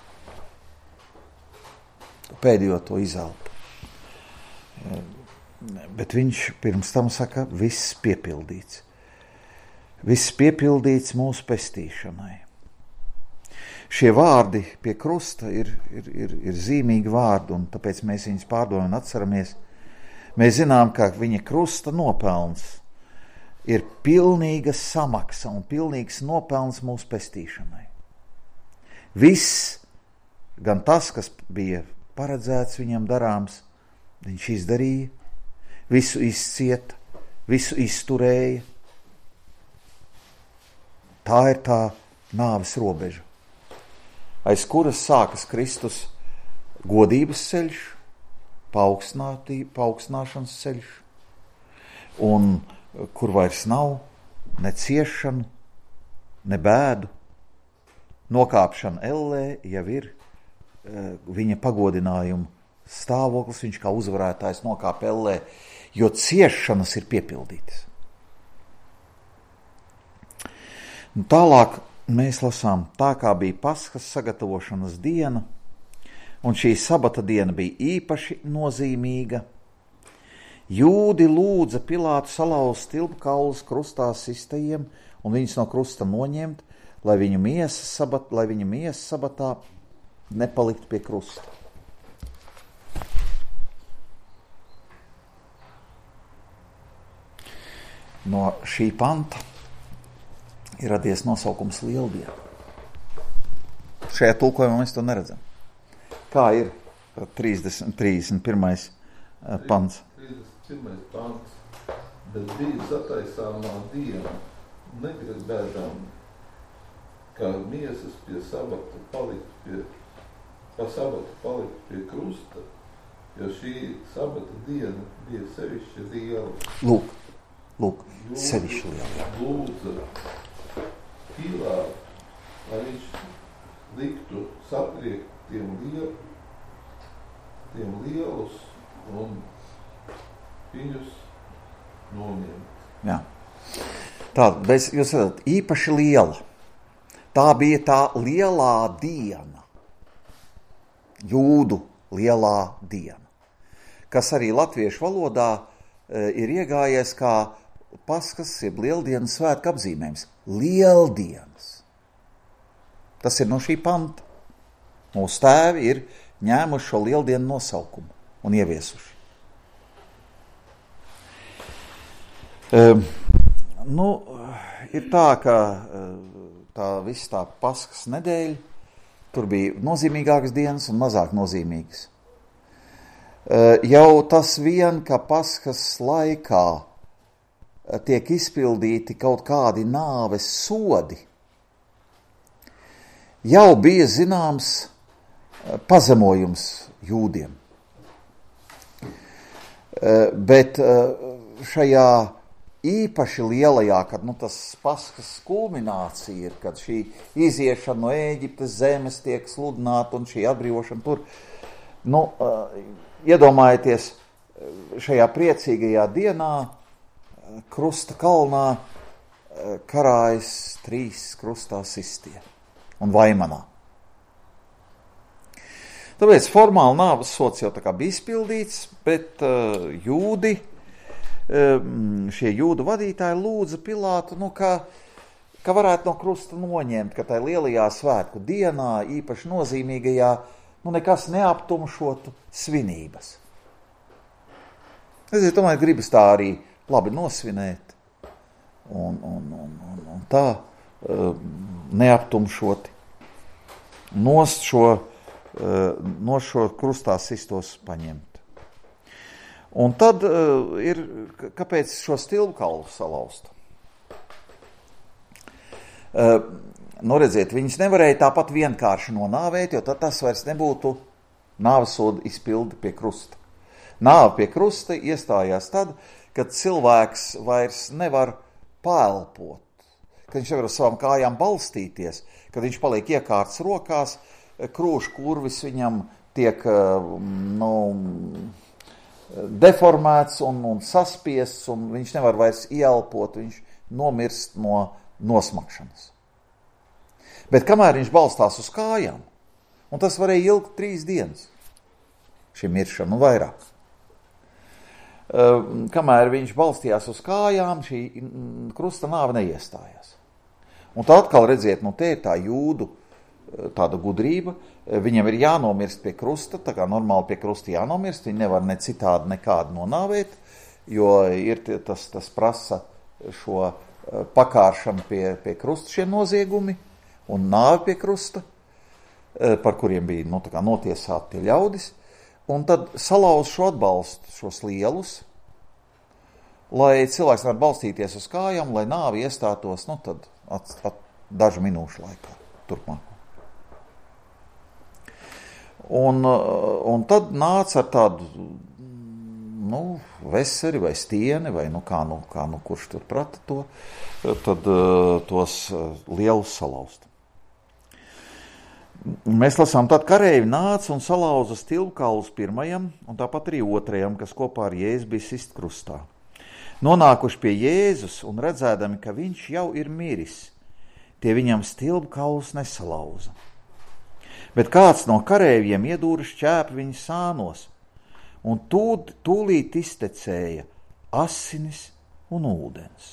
Pēdējo to izelpu. Bet viņš pirms tam saka, viss piepildīts. Viss piepildīts mūsu pestīšanai. Šie vārdi pie krusta ir, ir, ir, ir zīmīgi vārdi, un tāpēc mēs viņus pārdomājam un atceramies. Mēs zinām, ka viņa krusta nopelns ir pilnīga samaksa un pilnīgs nopelns mūsu pestīšanai. Viss, gan tas, kas bija paredzēts viņam darāms, viņš izdarīja, visu izcieta, visu izturēja. Tā ir tā nāves robeža, aiz kuras sākas Kristus godības ceļš, paaugstināšanas ceļš, un kur vairs nav ne ciešanu, ne bēdu. Nokāpšana ellē jau ir uh, viņa pagodinājuma stāvoklis, viņš kā uzvarētājs nokāp ellē, jo ciešanas ir piepildītas. Un tālāk mēs lasām, tā kā bija Paskas sagatavošanas diena, un šī sabata diena bija īpaši nozīmīga, Jūdi lūdza Pilātu salauzt tilpkaulus krustā sistajiem un viņus no krusta noņemt, lai viņu miesa sabat, lai viņa miesa sabatā nepalikt pie krusta. No šī panta ir radies nosaukums Lieldiena. Šajā tulkojumā mēs to neredzam. Kā ir trīsdesmit, trīsdesmit pirmais pants? trīsdesmit pirmais pants. Bet bija sataisāmā diena, negribēdām, kā miesas pie sabata palikt pie, pa sabatu palikt pie krusta, jo šī sabata diena bija sevišķi liela. Lūk, lūk, sevišķi liela. Lūdza Pilātu, lai viņš liktu satriekt tiem, liel, tiem lielus un viņus noņemt. Jā. Tā, bez, jūs redzat, īpaši liela. Tā bija tā lielā diena. Jūdu lielā diena. Kas arī latviešu valodā e, ir iegājies kā Paskas, jeb Lieldienas svētku apzīmējums. Lieldienas. Tas ir no šī panta. Mūsu tēvi ir ņēmuši šo Lieldienu nosaukumu un ieviesuši. Um, nu, ir tā, ka tā viss tā Paskas nedēļa, tur bija nozīmīgākas dienas un mazāk nozīmīgas. Uh, jau tas vien, ka Paskas laikā tiek izpildīti kaut kādi nāves sodi, jau bija zināms pazemojums jūdiem. Bet šajā īpaši lielajā, kad nu, tas Paskas kulminācija ir, kad šī iziešana no Ēģiptes zemes tiek sludināta un šī atbrīvošana tur, nu, iedomājieties, šajā priecīgajā dienā Krusta kalnā karājas trīs krustā sistie un vaimanā. Tāpēc formāli nāves sods jau tā kā bija izpildīts, bet uh, jūdi, um, šie jūdu vadītāji lūdza Pilātu, nu, ka, ka varētu no krusta noņemt, ka tai lielajā svētku dienā, īpaši nozīmīgajā, nu, nekas neaptumšotu svinības. Es domāju, gribas tā arī labi nosvinēt un, un, un, un, un tā uh, neaptumšoti nost šo, uh, no šo krustā sistos paņemt. Un tad uh, ir, kāpēc šo stilpkaulu salauzt? Uh, nu redziet, viņus nevarēja tāpat vienkārši nonāvēt, jo tad tas vairs nebūtu nāvesoda izpildi pie krusta. Nāve pie krusta iestājās tad, kad cilvēks vairs nevar paelpot, kad viņš nevar uz savām kājām balstīties, kad viņš paliek iekārts rokās, krūšu kurvis viņam tiek nu, deformēts un, un saspiests, un viņš nevar vairs ieelpot, viņš nomirst no nosmakšanas. Bet kamēr viņš balstās uz kājām, un tas varēja ilgt trīs dienas, šī miršana, un vairāk. Uh, kamēr viņš balstījās uz kājām, šī krusta nāve neiestājās. Un tā atkal redziet, nu te ir tā jūdu uh, tāda gudrība. Viņam ir jānomirst pie krusta, tā kā normāli pie krusta jānomirst, viņi nevar ne citādi nekādu nonāvēt, jo ir tas, tas prasa šo pakāršanu pie, pie krusta šie noziegumi un nāvi pie krusta, par kuriem bija nu, tā kā notiesāti tie ļaudis, un tad salauz šo atbalstu, šos lielus, lai cilvēks var balstīties uz kājām, lai nāvi iestātos, nu tad at, at, dažu minūšu laikā turpmāk. Un, un tad nāca ar tādu, nu, veseri vai stieni, vai nu kā, nu, kā, nu kurš tur prata to, tad tos lielus salauzt. Mēs lasām, tad kareivi nāca un salauza stilpkaulus pirmajam, un tāpat arī otrajam, kas kopā ar Jēzu bija sist krustā. Nonākuši pie Jēzus un redzēdami, ka viņš jau ir miris, tie viņam stilpkaulus nesalauza. Bet kāds no kareiviem iedūra šķēpu viņa sānos, un tūd, tūlīt iztecēja asinis un ūdens.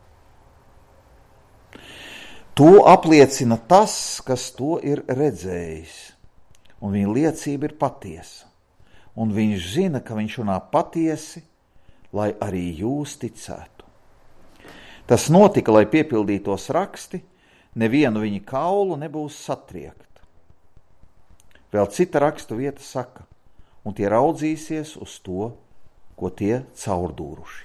To apliecina tas, kas to ir redzējis, un viņa liecība ir patiesa, un viņš zina, ka viņš runā patiesi, lai arī jūs ticētu. Tas notika, lai piepildītos raksti, nevienu viņa kaulu nebūs satriekt. Vēl cita rakstu vieta saka, un tie raudzīsies uz to, ko tie caurdūruši.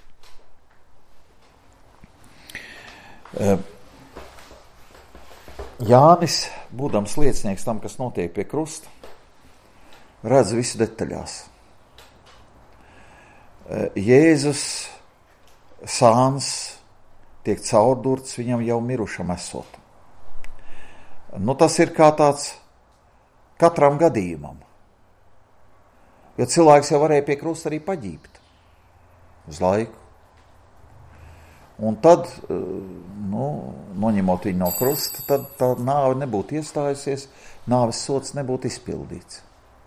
Jānis, būdams liecinieks tam, kas notiek pie krusta, redz visu detaļās. Jēzus sāns tiek caurdurts viņam jau mirušam esot. Nu, tas ir kā tāds katram gadījumam. Jo cilvēks jau varēja pie krusta arī paģībt uz laiku. Un tad, nu, noņemot viņu no krusta, tad tā nāve nebūtu iestājusies, nāves sods nebūtu izpildīts.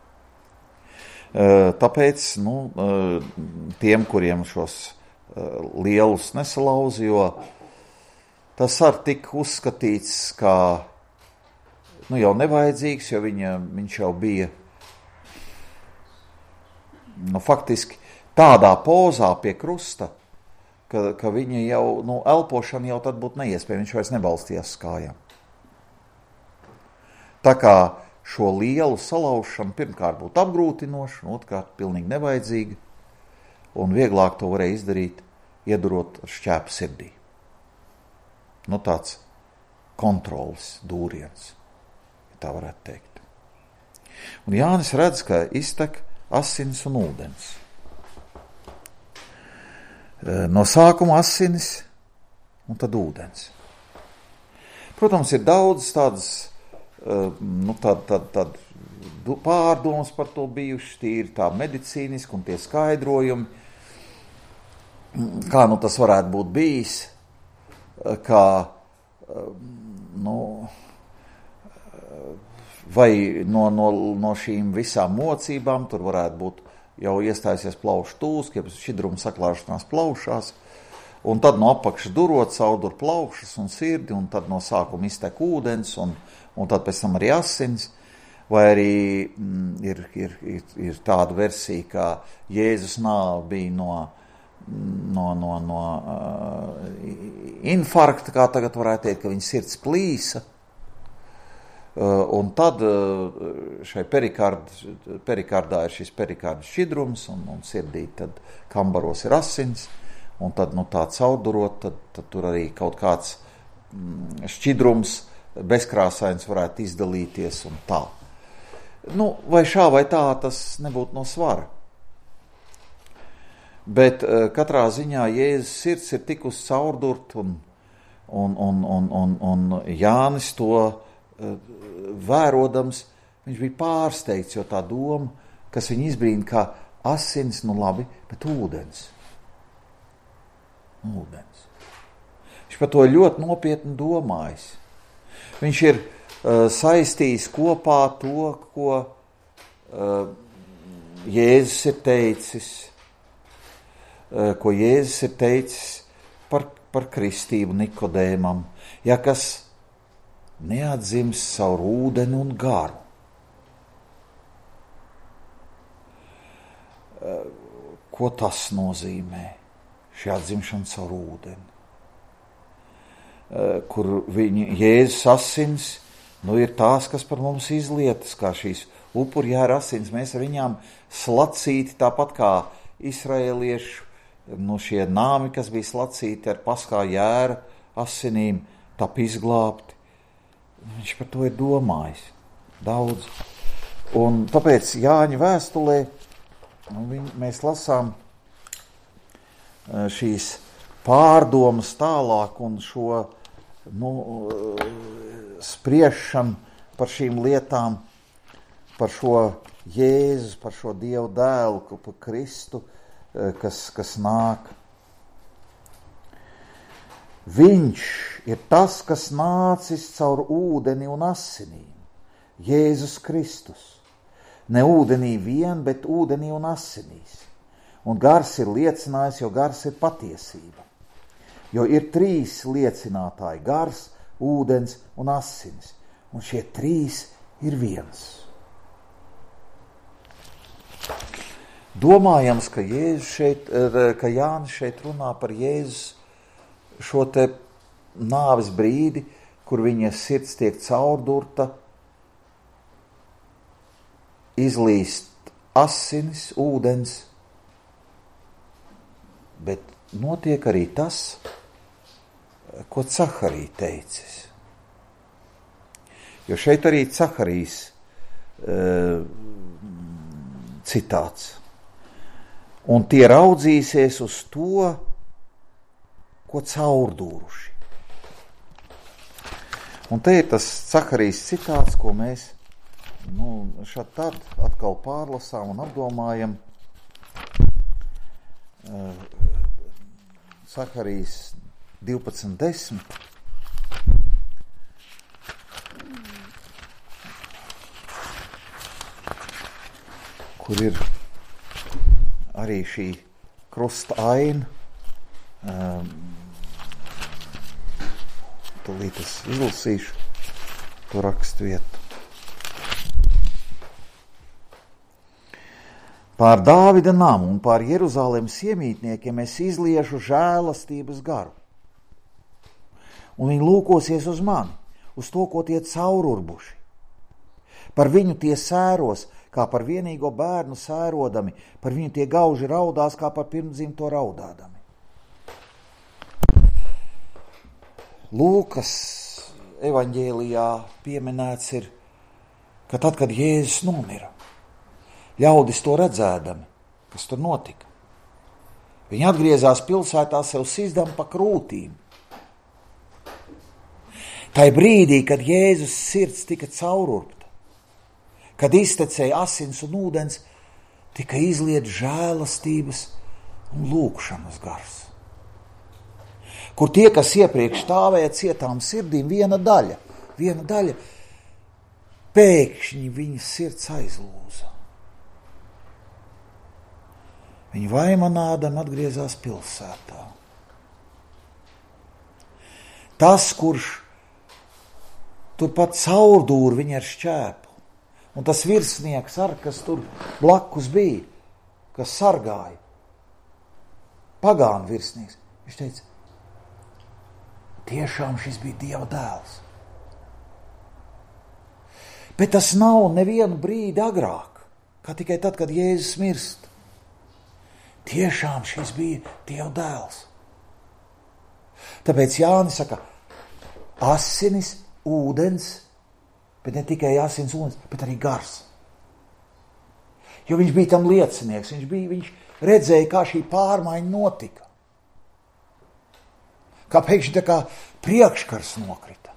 Tāpēc, nu, tiem, kuriem šos lielus nesalauza, jo tas ar tika uzskatīts kā nu, jau nevajadzīgs, jo viņa, viņš jau bija nu, faktiski tādā pozā pie krusta, ka, ka viņa jau, nu, elpošana jau tad būtu neiespēja, viņš vairs nebalstījās kājām. Tā kā šo lielu salaušanu pirmkārt būtu apgrūtinoši, un otrkārt pilnīgi nevajadzīga, un vieglāk to varēja izdarīt, iedurot ar šķēpu sirdī. Nu, tāds kontrols dūriens, tā varētu teikt. Un Jānis redz, ka iztek asins un ūdens. No sākuma asinis un tad ūdens. Protams, ir daudz tādas, nu, tād, tād, tād pārdomas par to bijuši, tīri tā medicīniski un tie skaidrojumi, kā nu tas varētu būt bijis, kā, nu, vai no, no, no šīm visām mocībām tur varētu būt jau iestājusies plaušu tūs, jeb šķidruma saklāšanās plaušās, un tad no apakšas durot caudur plaušas un sirdi, un tad no sākuma iztek ūdens, un, un tad pēc tam arī asins, vai arī mm, ir, ir, ir, ir tāda versija, kā Jēzus nāve bija no, no, no, no uh, infarkta, kā tagad varētu teikt, ka viņa sirds plīsa, uh, un tad uh, šai perikard, perikardā ir šis perikarda šķidrums, un, un sirdī tad kambaros ir asins, un tad, nu, tā caurdurot, tad, tad tur arī kaut kāds mm, šķidrums bezkrāsains varētu izdalīties un tā. Nu, vai šā vai tā tas nebūtu no svara. Bet uh, katrā ziņā Jēzus sirds ir tikus caurdurt, un, un, un, un, un, un Jānis to uh, vērodams, viņš bija pārsteigts, jo tā doma, kas viņu izbrīna, kā asins, nu labi, bet ūdens. Ūdens. Viņš par to ļoti nopietni domājis. Viņš ir uh, saistījis kopā to, ko uh, Jēzus ir teicis, uh, ko Jēzus ir teicis par, par kristību Nikodēmam. Ja kas neatdzims caur ūdeni un garu. Ko tas nozīmē? Šī atzimšana caur ūdeni. Kur viņi, Jēzus asins, nu ir tās, kas par mums izlietas, kā šīs upurjēra asins. Mēs ar viņām slacīti, tāpat kā izraēliešu, nu šie nāmi, kas bija slacīti ar paskā jēra asinīm, tap izglābti. Viņš par to ir domājis daudz. Un tāpēc Jāņa vēstulē viņ, mēs lasām šīs pārdomas tālāk un šo nu, spriešanu par šīm lietām, par šo Jēzus, par šo Dievu dēlu, par Kristu, kas, kas nāk. Viņš ir tas, kas nācis caur ūdeni un asinīm, Jēzus Kristus. Ne ūdenī vien, bet ūdenī un asinīs. Un gars ir liecinājis, jo gars ir patiesība. Jo ir trīs liecinātāji, gars, ūdens un asinis. Un šie trīs ir viens. Domājams, ka, Jēzus šeit, ka Jānis šeit runā par Jēzus šo te nāves brīdi, kur viņa sirds tiek caurdurta, izlīst asinis, ūdens, bet notiek arī tas, ko Caharī teicis. Jo šeit arī Caharīs uh, citāts. Un tie raudzīsies uz to, ko caurdūruši. Un te ir tas Caharīs citāts, ko mēs nu, šad tad atkal pārlasām un apdomājam. Uh, Caharīs divpadsmit desmit. Kur ir arī šī krusta aina. Um, tūlīt es izlasīšu to rakstvietu. Pār Dāvida namu un pār Jeruzalemes iemītniekiem es izliešu žēlastības garu. Un viņi lūkosies uz mani, uz to, ko tie caururbuši. Par viņu tie sēros, kā par vienīgo bērnu sērodami, par viņu tie gauži raudās, kā par pirmdzimto raudādami. Lūkas evaņģēlijā pieminēts ir, ka tad, kad Jēzus nomira, ļaudis to redzēdami, kas tur notika. Viņi atgriezās pilsētā sev sizdam pa krūtīm. Tai brīdī, kad Jēzus sirds tika caururpta, kad iztecēja asins un ūdens, tika izliet žēlastības un lūkšanas gars. Kur tie, kas iepriekš stāvēja cietām sirdīm, viena daļa, viena daļa, pēkšņi viņa sirds aizlūza. Viņi vaimanādam atgriezās pilsētā. Tas, kurš turpat caurdūr viņa ar šķēpu, un tas virsnieks ar, kas tur blakus bija, kas sargāja, pagānu virsnieks, viņš teica, tiešām šis bija Dieva dēls. Bet tas nav nevienu brīdi agrāk, kā tikai tad, kad Jēzus mirst. Tiešām šis bija Dieva dēls. Tāpēc Jānis saka, asinis, ūdens, bet ne tikai asins ūdens, bet arī gars. Jo viņš bija tam liecinieks, viņš, bija, viņš redzēja, kā šī pārmaiņa notika. Kā pēkšņi tā kā priekškars nokrita.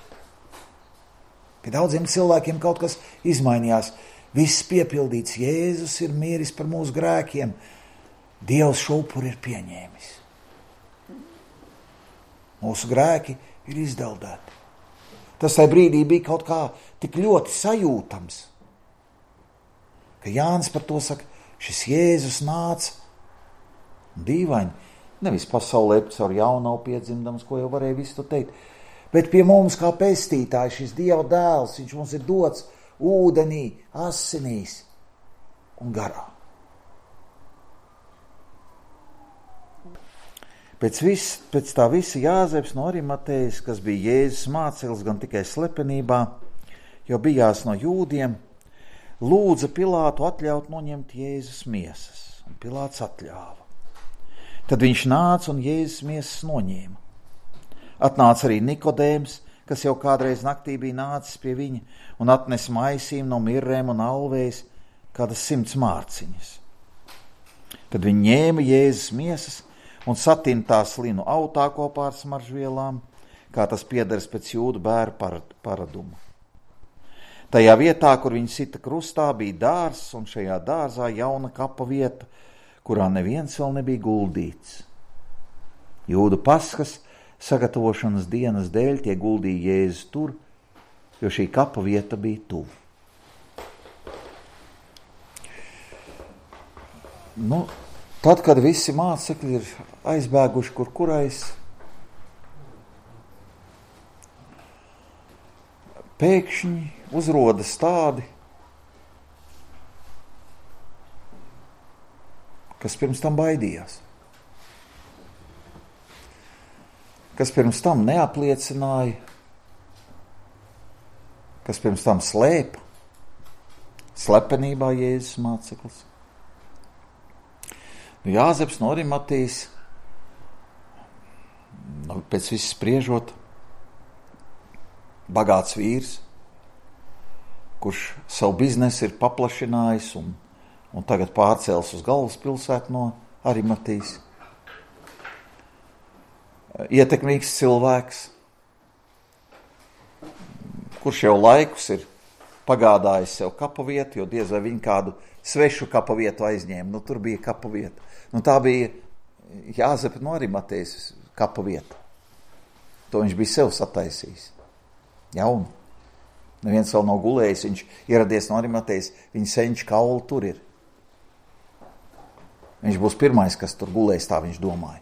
Pie daudziem cilvēkiem kaut kas izmainījās. Viss piepildīts, Jēzus ir miris par mūsu grēkiem. Dievs šo upuri ir pieņēmis. Mūsu grēki ir izdeldēti. Tas tajā brīdī bija kaut kā tik ļoti sajūtams, ka Jānis par to saka, šis Jēzus nāca dīvaini. Nevis pasaulē caur jaunu nav piedzimdams, ko jau varēja visu to teikt, Bet pie mums kā pestītājs šis Dieva dēls, viņš mums ir dots ūdenī, asinīs un garā. Pēc, vis, pēc tā visa Jāzeps no Arimatejas, kas bija Jēzus māceklis gan tikai slepenībā, jo bijās no jūdiem, lūdza Pilātu atļaut noņemt Jēzus miesas, un Pilāts atļāva. Tad viņš nāca un Jēzus miesas noņēma. Atnāca arī Nikodēms, kas jau kādreiz naktī bija nācis pie viņa, un atnesa maisīm no mirrēm un alvējas kādas simts mārciņas. Tad viņi ņēma Jēzus miesas un satina tās linu autā kopā ar smaržvielām, kā tas piederas pēc jūdu bēru paraduma. Tajā vietā, kur viņi sita krustā, bija dārzs, un šajā dārzā jauna kapa vieta, kurā neviens vēl nebija guldīts. Jūdu Paskas sagatavošanas dienas dēļ tie guldīja Jēzus tur, jo šī kapa vieta bija tuvu. Nu, tad, kad visi mācekļi ir aizbēguši kur kurais, pēkšņi uzrodas tādi, kas pirms tam baidījās, kas pirms tam neapliecināja, kas pirms tam slēpa slepenībā Jēzus māceklis. Jāzeps no Arimatejas, nu, pēc viss spriežot, bagāts vīrs, kurš savu biznesu ir paplašinājis un, un tagad pārcēlis uz galvaspilsētu no Arimatejas. Ietekmīgs cilvēks, kurš jau laikus ir pagādājis sev kapu vietu, jo diez vai viņi kādu svešu kapu vietu aizņēma. Nu, tur bija kapu vieta. Nu, tā bija Jāzepa no Arimatejas kapu vieta. To viņš bija sev sataisījis. Jaunu. Neviens vēl nav gulējis, viņš ieradies no Arimatejas, viņa senču kaulu tur ir. Viņš būs pirmais, kas tur gulējis, tā viņš domāja.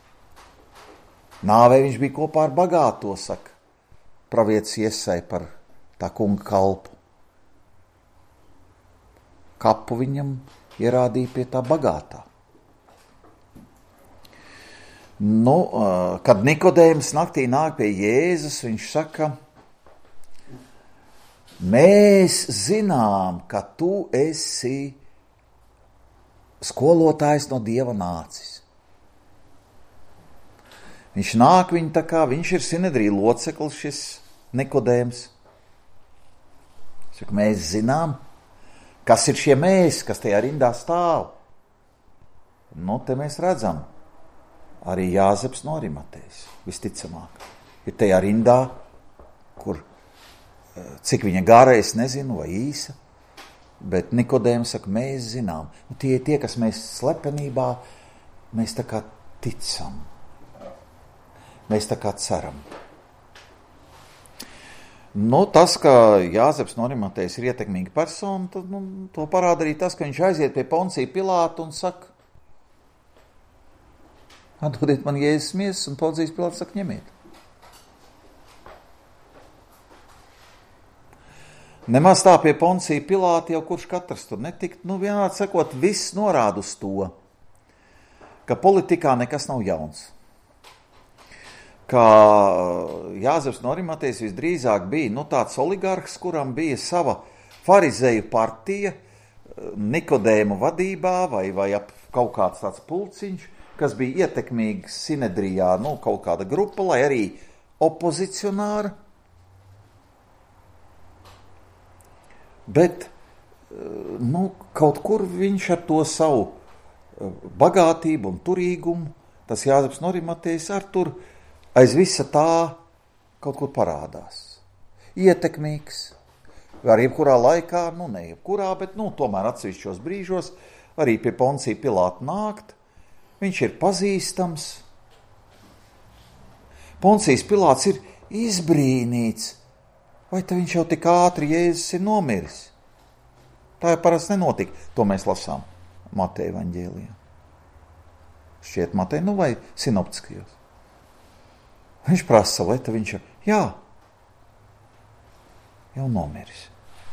Nāvē viņš bija kopā ar bagāto, saka pravietis Iesai par tā kunga kalpu. Kapu viņam ierādīja pie tā bagātā. Nu, kad Nikodēms naktī nāk pie Jēzus, viņš saka, mēs zinām, ka tu esi skolotājs no Dieva nācis. Viņš nāk viņa tā kā, viņš ir Sinedrija loceklis, šis Nikodēms. Saka, mēs zinām, kas ir šie mēs, kas tajā rindā stāv. Nu, te mēs redzam, arī Jāzeps no Arimatejas, visticamāk. Ir tajā rindā, kur, cik viņa gara, es nezinu, vai īsa, bet Nikodēms saka, mēs zinām. Nu, tie ir tie, kas mēs slepenībā, mēs tā kā ticam. Mēs tā kā ceram. Nu, tas, ka Jāzeps no Arimatejas ir ietekmīga persona, tad, nu, to parāda arī tas, ka viņš aiziet pie Poncija Pilāta un saka, atdodiet man Jēzus miesas, un Poncijas Pilāts saka, ņemiet. Nemaz tā pie Poncija Pilāta jau kurš katrs tur netikt, nu vienādi sakot, viss norāda uz to, ka politikā nekas nav jauns. Kā Jāzeps no Arimatejas visdrīzāk bija nu, tāds oligarhs, kuram bija sava farizeju partija Nikodēma vadībā vai, vai ap kaut kāds tāds pulciņš, kas bija ietekmīgs Sinedrijā, nu, kaut kāda grupa, lai arī opozicionāra. Bet nu, kaut kur viņš ar to savu bagātību un turīgumu, tas Jāzeps no Arimatejas ar tur aiz visa tā kaut kur parādās. Ietekmīgs, var jebkurā laikā, nu ne jebkurā, bet nu tomēr atsevišķos brīžos arī pie Poncija Pilāta nākt. Viņš ir pazīstams. Poncijas Pilāts ir izbrīnīts. Vai te viņš jau tik ātri Jēzus ir nomiris? Tā jau parasti nenotika. To mēs lasām Mateja evaņģēlijā. Šķiet Mateja, nu vai sinoptiskajos. Viņš prasa, vai tad viņš, jā, jau nomiris.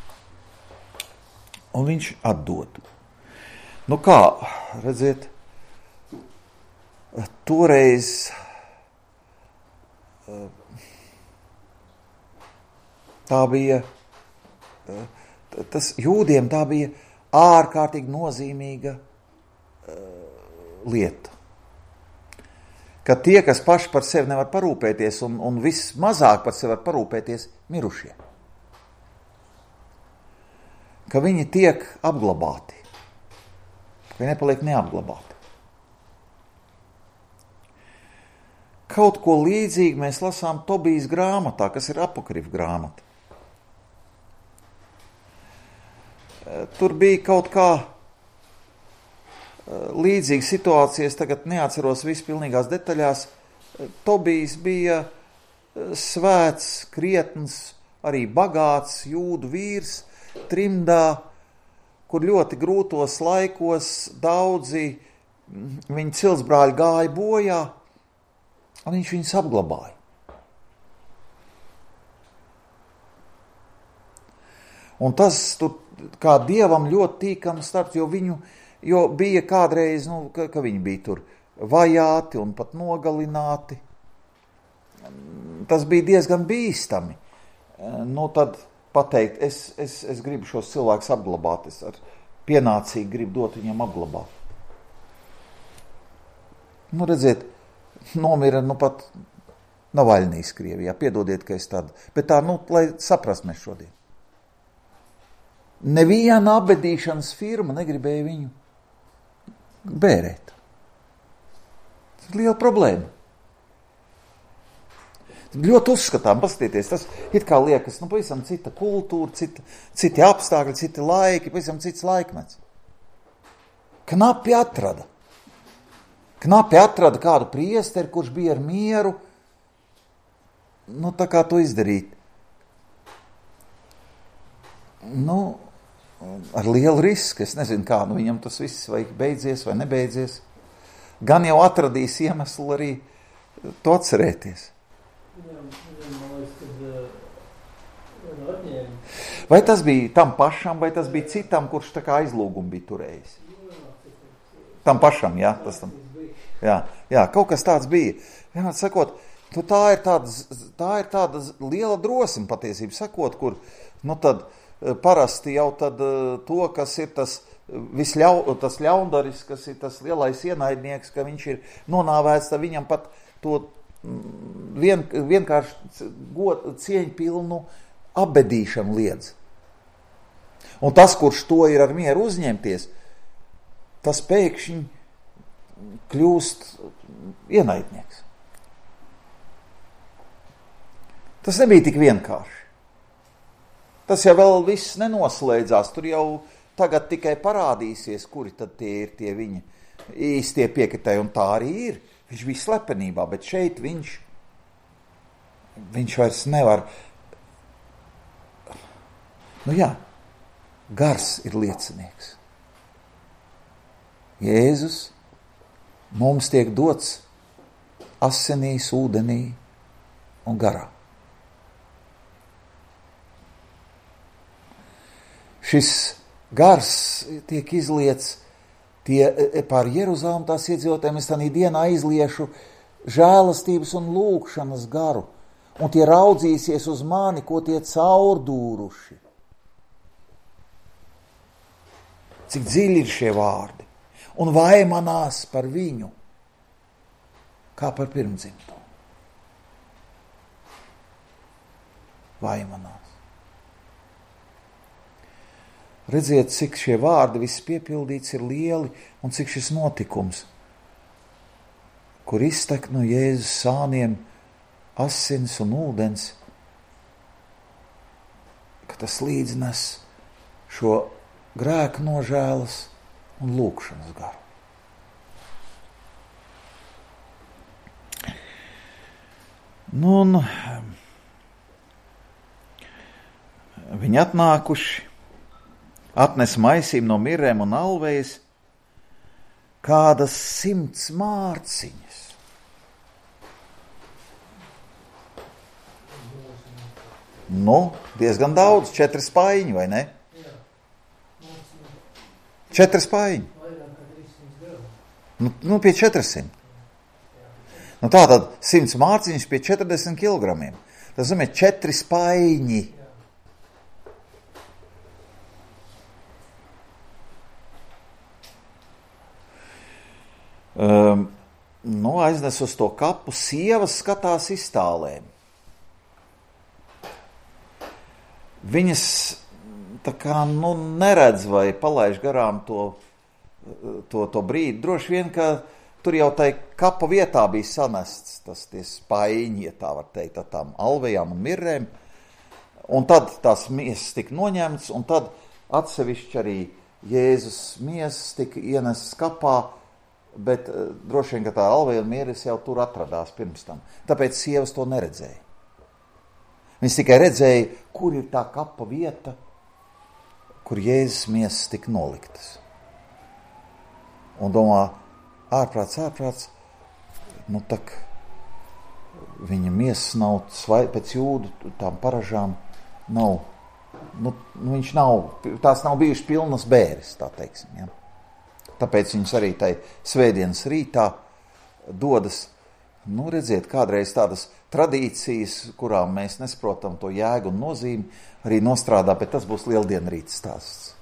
Un viņš atdod. Nu kā, redziet, toreiz tā bija, tas jūdiem tā bija ārkārtīgi nozīmīga lieta. Ka tie, kas paši par sevi nevar parūpēties un, un vismazāk par sevi var parūpēties, mirušie. Ka viņi tiek apglabāti. Ka viņi nepaliek neapglabāti. Kaut ko līdzīgi mēs lasām Tobijas grāmatā, kas ir apokrifa grāmata. Tur bija kaut kā līdzīga situācijas, tagad neatceros visu pilnīgās detaļās. Tobijs bija svēts, krietns, arī bagāts jūdu vīrs, trimdā, kur ļoti grūtos laikos daudzi viņa ciltsbrāļi gāja bojā, un viņš viņus apglabāja. Un tas tur kā Dievam ļoti tīkams starp, jo viņu, jo bija kādreiz, nu, ka, ka viņi bija tur vajāti un pat nogalināti. Tas bija diezgan bīstami. Nu, tad pateikt, es, es, es gribu šos cilvēkus apglabāt, es ar pienācīgi gribu dot viņiem apglabāt. Nu, redziet, nomira, nu pat Navaļnijs Krievijā, piedodiet, ka es tādu, bet tā, nu, lai saprast mēs šodien. Neviena apbedīšanas firma negribēja viņu bērēt. Tas ir liela problēma. Ļoti uzskatām, paskatieties, tas it kā liekas, nu, pavisam cita kultūra, cita, citi apstākļi, citi laiki, pavisam cits laikmets. Knapi atrada. Knapi atrada kādu priesteri, kurš bija ar mieru, nu, tā kā to izdarīt. Nu, ar lielu risku, es nezinu kā, nu, viņam tas viss vai beidzies vai nebeidzies. Gan jau atradīs iemeslu arī to atcerēties. Vai tas bija tam pašam, vai tas bija citam, kurš tā kā aizlūgumu bija turējis? Tam pašam, jā, tas tam. Jā, jā, kaut kas tāds bija. Jā, sakot, tu tā ir tāda, tā ir tāda liela drosme patiesība, sakot, kur, nu tad parasti jau tad to, kas ir tas visļau, tas ļaundaris, kas ir tas lielais ienaidnieks, ka viņš ir nonāvēts, tad viņam pat to vien, vienkārši god, cieņu pilnu apbedīšanu liedz. Un tas, kurš to ir ar mieru uzņemties, tas pēkšņi kļūst ienaidnieks. Tas nebija tik vienkārši. Tas jau vēl viss nenoslēdzās, tur jau tagad tikai parādīsies, kuri tad tie ir tie viņa īstie piekritēji, un tā arī ir. Viņš bija slepenībā, bet šeit viņš, viņš vairs nevar. Nu jā, gars ir liecinieks. Jēzus mums tiek dots asinīs, ūdenī un garā. Šis gars tiek izliets tie, pār Jeruzalem tās iedzīvotājiem, es tādā dienā izliešu žēlastības un lūgšanas garu, un tie raudzīsies uz mani, ko tie caurdūruši. Cik dziļi ir šie vārdi, un vaimanās par viņu, kā par pirmdzimto. Vaimanās. Redziet, cik šie vārdi viss piepildīts ir lieli, un cik šis notikums, kur iztek no Jēzus sāniem asins un ūdens, ka tas līdznes šo grēku nožēlas un lūgšanas garu. Nu, un viņi atnākuši, atnes maisīm no mirrēm un alvejas kādas simts mārciņas. Nu, diezgan daudz, četri spaiņi, vai ne? Jā. Četri spaiņi. Vairāk kā trīssimt gramu. Nu, nu pie četrsimt. Nu tā tad simts mārciņš pie četrdesmit kilogramiem. Tas nozīmē četri spaiņi. Um, nu, aiznes uz to kapu, sievas skatās iztālēm. Viņas tā kā nu, neredz vai palaiž garām to, to, to brīdi. Droši vien, ka tur jau tai kapa vietā bija sanests tas tie spaiņi, ja tā var teikt, ar tām alvejām un mirrēm. Un tad tās miesas tika noņemts, un tad atsevišķi arī Jēzus miesas tika ienestas kapā, bet uh, droši vien, ka tā alveja un mirres jau tur atradās pirms tam. Tāpēc sievas to neredzēja. Viņas tikai redzēja, kur ir tā kapa vieta, kur Jēzus miesas tika noliktas. Un domā, ārprāts, ārprāts, nu tak viņa miesas nav svai, pēc jūdu tām paražām nav, nu, nu viņš nav, tās nav bijušas pilnas bēres, tā teiksim, ja. Tāpēc viņas arī tai svētdienas rītā dodas, nu redziet, kādreiz tādas tradīcijas, kurām mēs nesprotam to jēgu un nozīmi, arī nostrādā, bet tas būs lieldienrītas stāsts.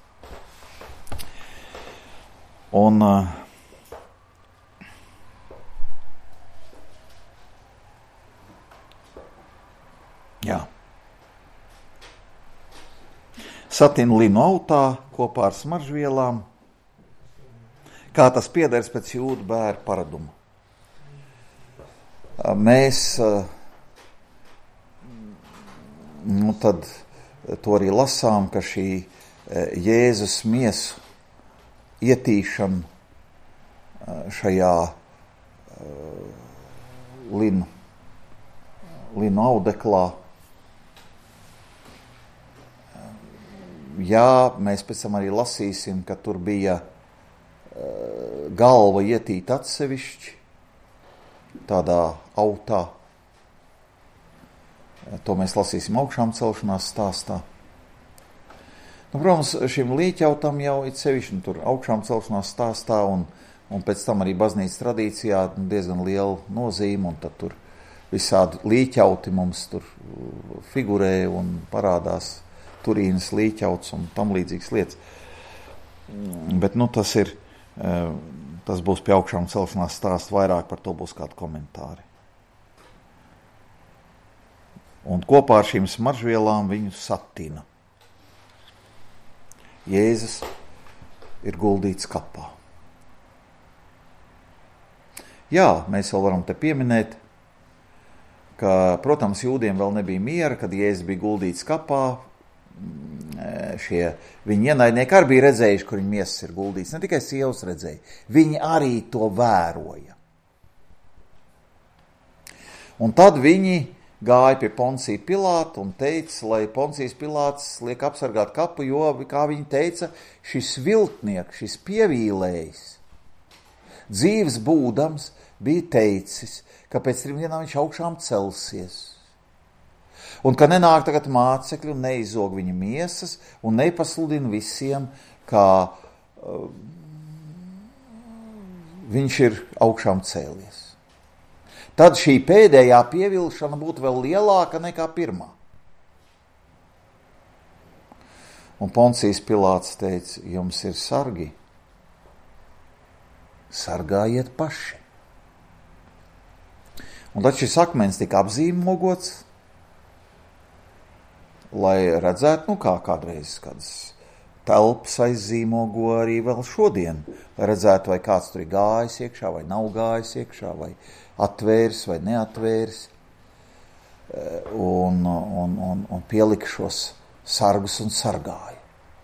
Un uh, jā. Satina linu autā kopā ar smaržvielām, kā tas piederas pēc jūdu bēru paraduma. Mēs nu tad to arī lasām, ka šī Jēzus miesu ietīšana šajā linu, linu audeklā. Jā, mēs pēc tam arī lasīsim, ka tur bija galva ietīta atsevišķi, tādā autā. To mēs lasīsim augšām celšanās stāstā. Nu, protams, šim līķautam jau it sevišķi tur augšām celšanās stāstā un, un pēc tam arī baznīcas tradīcijā diezgan liela nozīme, un tad tur visādi līķauti mums tur figurē un parādās Turīnas līķauts un tam līdzīgas lietas. Bet, nu, tas ir, tas būs pie augšām celšanās stāst, vairāk par to būs kādi komentāri. Un kopā ar šīm smaržvielām viņu satina. Jēzus ir guldīts kapā. Jā, mēs vēl varam te pieminēt, ka, protams, jūdiem vēl nebija miera, kad Jēzus bija guldīts kapā. Šie viņa ienaidnieki arī bija redzējuši, kur viņa miesas ir guldīts. Ne tikai sievas redzēja, viņi arī to vēroja. Un tad viņi gāja pie Poncija Pilāta un teica, lai Poncijas Pilāts liek apsargāt kapu, jo, kā viņi teica, šis viltnieks, šis pievīlējs, dzīves būdams, bija teicis, ka pēc trim dienām viņš augšām celsies. Un ka nenāk tagad mācekļi un neizog viņa miesas un nepasludina visiem, kā uh, viņš ir augšām cēlies. Tad šī pēdējā pievilšana būtu vēl lielāka nekā pirmā. Un Poncijas Pilāts teica, jums ir sargi, sargājiet paši. Un tad šis akmens tika apzīmogots, lai redzētu, nu kā kādreiz kādas telpas aizzīmogo arī vēl šodien, lai redzētu, vai kāds tur ir gājis iekšā, vai nav gājis iekšā, vai atvērs vai neatvērs, un, un, un, un pielika šos sargus un sargāja.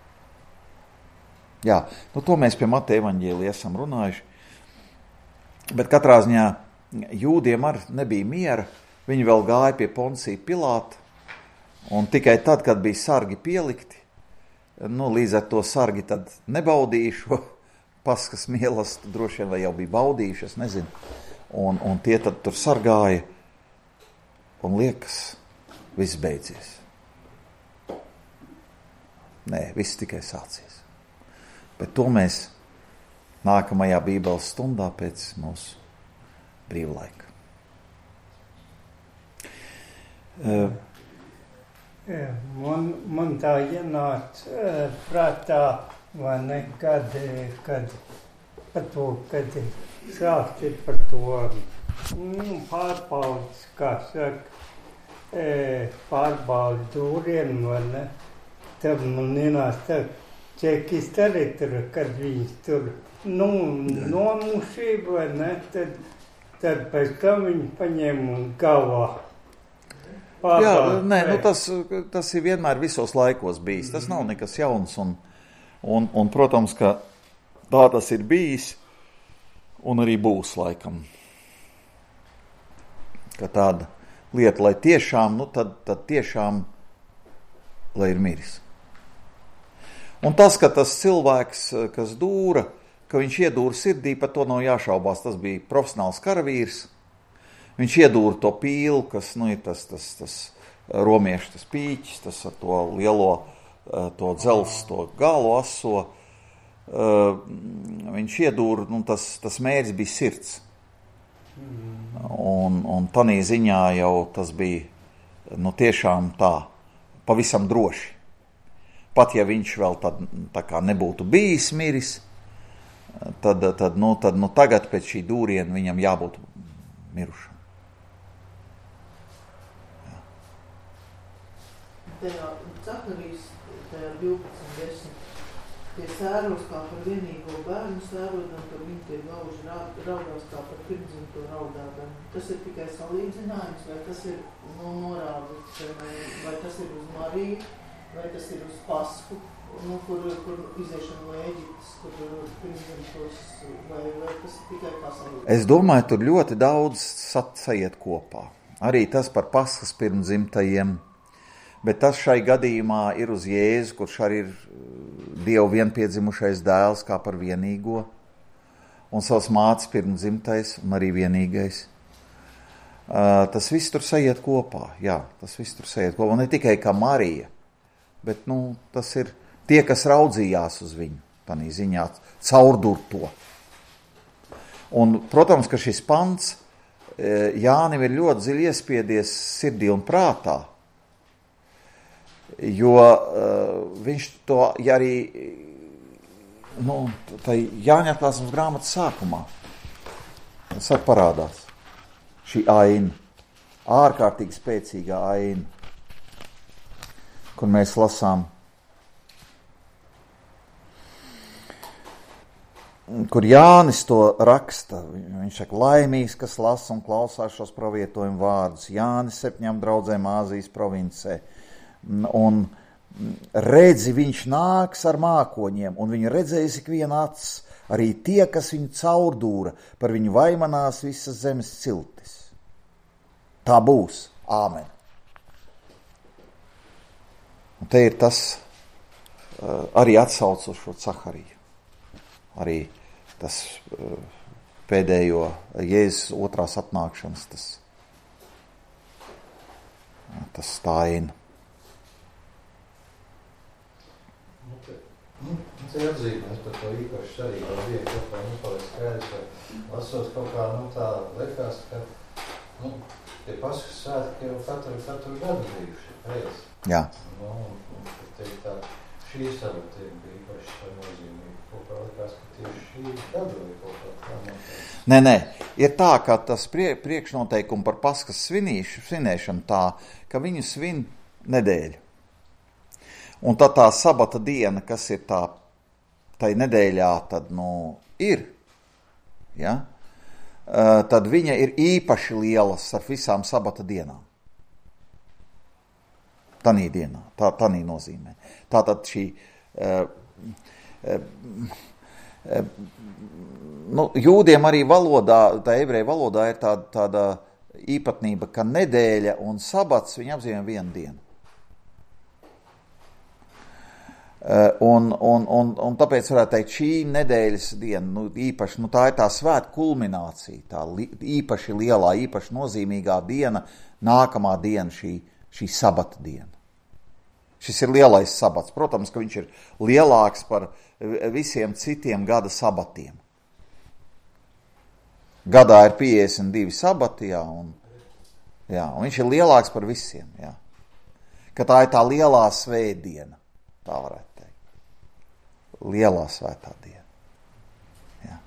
Jā, nu to mēs pie Mateja evaņģēlija esam runājuši, bet katrā ziņā jūdiem ar nebija miera, viņi vēl gāja pie Poncija Pilāta, un tikai tad, kad bija sargi pielikti, nu līdz ar to sargi tad nebaudīja šo paskas mielastu, droši vien vai jau bija baudījuši, es nezinu. Un, un tie tad tur sargāja, un liekas, viss beidzies. Nē, viss tikai sācies. Bet to mēs nākamajā Bībeles stundā pēc mūsu brīvlaika. Uh, Jā, man, man tā ienāca uh, prātā, vai ne, kad, kad par to, kad sākti par to mm, pārbaudas, kā saka, e, pārbaudas dūriem, vai ne, tad man ienāca tā, čekisti arī tur, kad viņas tur, nu, nomušība, vai ne, tad, tad pēc tam viņi paņem un galvā. Jā, nē, nu tas, tas ir vienmēr visos laikos bijis. Tas nav nekas jauns un, un, un protams, ka tā tas ir bijis un arī būs laikam. Ka tāda lieta, lai tiešām, nu tad, tad tiešām, lai ir miris. Un tas, ka tas cilvēks, kas dūra, ka viņš iedūra sirdī, par to nav jāšaubās, tas bija profesionāls karavīrs. Viņš iedūra to pīlu, kas, nu, ir tas, tas, tas romiešu, tas pīķis, tas ar to lielo, to dzels, to galu aso. Viņš iedūra, nu, tas, tas mērķis bija sirds. Un, un tanī ziņā jau tas bija, nu, tiešām tā, pavisam droši. Pat ja viņš vēl tad, tā kā nebūtu bijis miris, tad, tad, nu, tad, nu, tagad pēc šī dūriena viņam jābūt mirušam. Tajā Cakarīs, tajā divpadsmit desmit, tie sēros kā par vienīgo bērnu sērodam, ka viņi tie gauži raudās kā par pirmdzimto raudādam. Tas ir tikai salīdzinājums, vai tas ir no norādīts, vai tas ir uz Mariju, vai tas ir uz Pasku, nu, kur, kur iziešana no Eģiptes, kur pirmdzimtos, vai, vai tas ir tikai kā salīdzinājums? Es domāju, tur ļoti daudz sajiet kopā. Arī tas par Paskas pirmdzimtajiem. Bet tas šai gadījumā ir uz Jēzu, kurš arī ir Dievu vienpiedzimušais dēls kā par vienīgo, un savas mātes pirmdzimtais un arī vienīgais. Uh, tas viss tur sajiet kopā, jā, tas viss tur sajiet kopā. Un ne tikai kā Marija, bet, nu, tas ir tie, kas raudzījās uz viņu, tādā ziņā caurdur to. Un, protams, ka šis pants Jānim ir ļoti dziļi iespiedies sirdī un prātā, jo uh, viņš to ja arī, nu, tai Jāņa atklāsmes grāmatas sākumā, tas arī parādās, šī aina, ārkārtīgi spēcīgā aina, kur mēs lasām, kur Jānis to raksta, viņš saka, laimīgs, kas lasa un klausās šos pravietojumu vārdus, Jānis septiņām draudzēm Āzijas provincē, un redzi, viņš nāks ar mākoņiem, un viņu redzēs ik viena acis, arī tie, kas viņu caurdūra, par viņu vaimanās visas zemes ciltis. Tā būs. Āmen. Un te ir tas uh, arī atsauc uz šo Cahariju. Arī tas uh, pēdējo Jēzus otrās atnākšanas, tas, tas stāina. Tas ir atzīmēs par to īpaši arī, vai bija kaut kā nepaliek skaidrs, vai lasos kaut kā, nu tā liekas, ka, nu, tie Paskas svētki jau katru, katru gadu bijuši, reiz. Jā. Nu, un, un, te tā, šī sabatība bija īpaši tā nozīmīga, kaut kā liekas, ka tieši šī gadu vai kaut kā tā nozīmīga. Nē, nē, ir tā, ka tas prie, priekšnoteikumi par Paskas svinīšu, svinēšanu tā, ka viņu svin nedēļu. Un tad tā sabata diena, kas ir tā, tai nedēļā, tad, nu, ir, ja? Uh, tad viņa ir īpaši lielas ar visām sabata dienām. Tanī dienā, tā, tanī nozīmē. Tātad šī, uh, uh, uh, nu, jūdiem arī valodā, tā ebreju valodā ir tāda, tāda īpatnība, ka nedēļa un sabats viņa apzīmē vienu dienu. Un, un, un, un tāpēc varētu teikt, šī nedēļas diena, nu, īpaši, nu, tā ir tā svēta kulminācija, tā li, īpaši lielā, īpaši nozīmīgā diena, nākamā diena, šī, šī sabata diena. Šis ir lielais sabats. Protams, ka viņš ir lielāks par visiem citiem gada sabatiem. Gadā ir piecdesmit divi sabati, jā, un, jā, un viņš ir lielāks par visiem, jā. Ka tā ir tā lielā svētdiena, tā varētu teikt. Lielā svētā diena. Jā.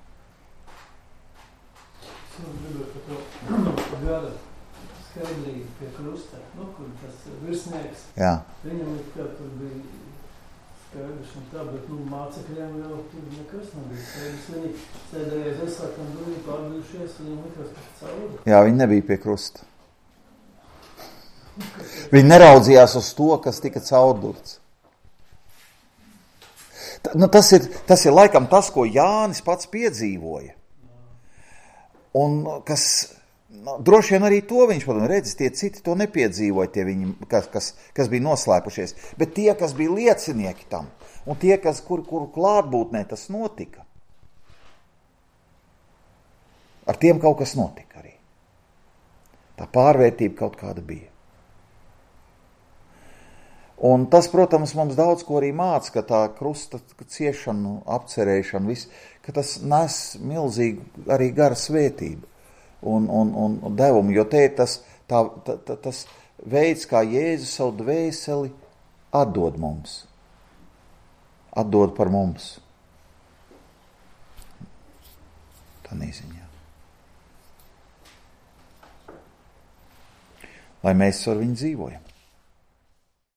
Es gribētu par to gada skaidrību pie krusta, nu, kur tas virsnieks, Jā. viņam ir kā tur bija skaidrs un tā, bet, nu, mācekļiem jau tur nekas nav bija skaidrs. Viņi sēdēja aiz aizsākam durvīm pārbijušies, viņam likās pēc cauri. Jā, viņi nebija pie krusta. Viņi neraudzījās uz to, kas tika caurdurts. Ta, nu, tas, ir, tas ir laikam tas, ko Jānis pats piedzīvoja. Un kas, nu, droši vien arī to viņš, padomā, redz, tie citi to nepiedzīvoja, tie viņi, kas, kas, kas bija noslēpušies. Bet tie, kas bija liecinieki tam, un tie, kas, kur, kur klātbūtnē tas notika, ar tiem kaut kas notika arī. Tā pārvērtība kaut kāda bija. Un tas, protams, mums daudz ko arī māca, ka tā krusta ciešana, apcerēšana, viss, ka tas nes milzīgi arī gara svētību un, un, un devumu, jo te ir tas, tā, tā, tā, tas veids, kā Jēzus savu dvēseli atdod mums, atdod par mums. Tā neziņā. Lai mēs ar viņu dzīvojam.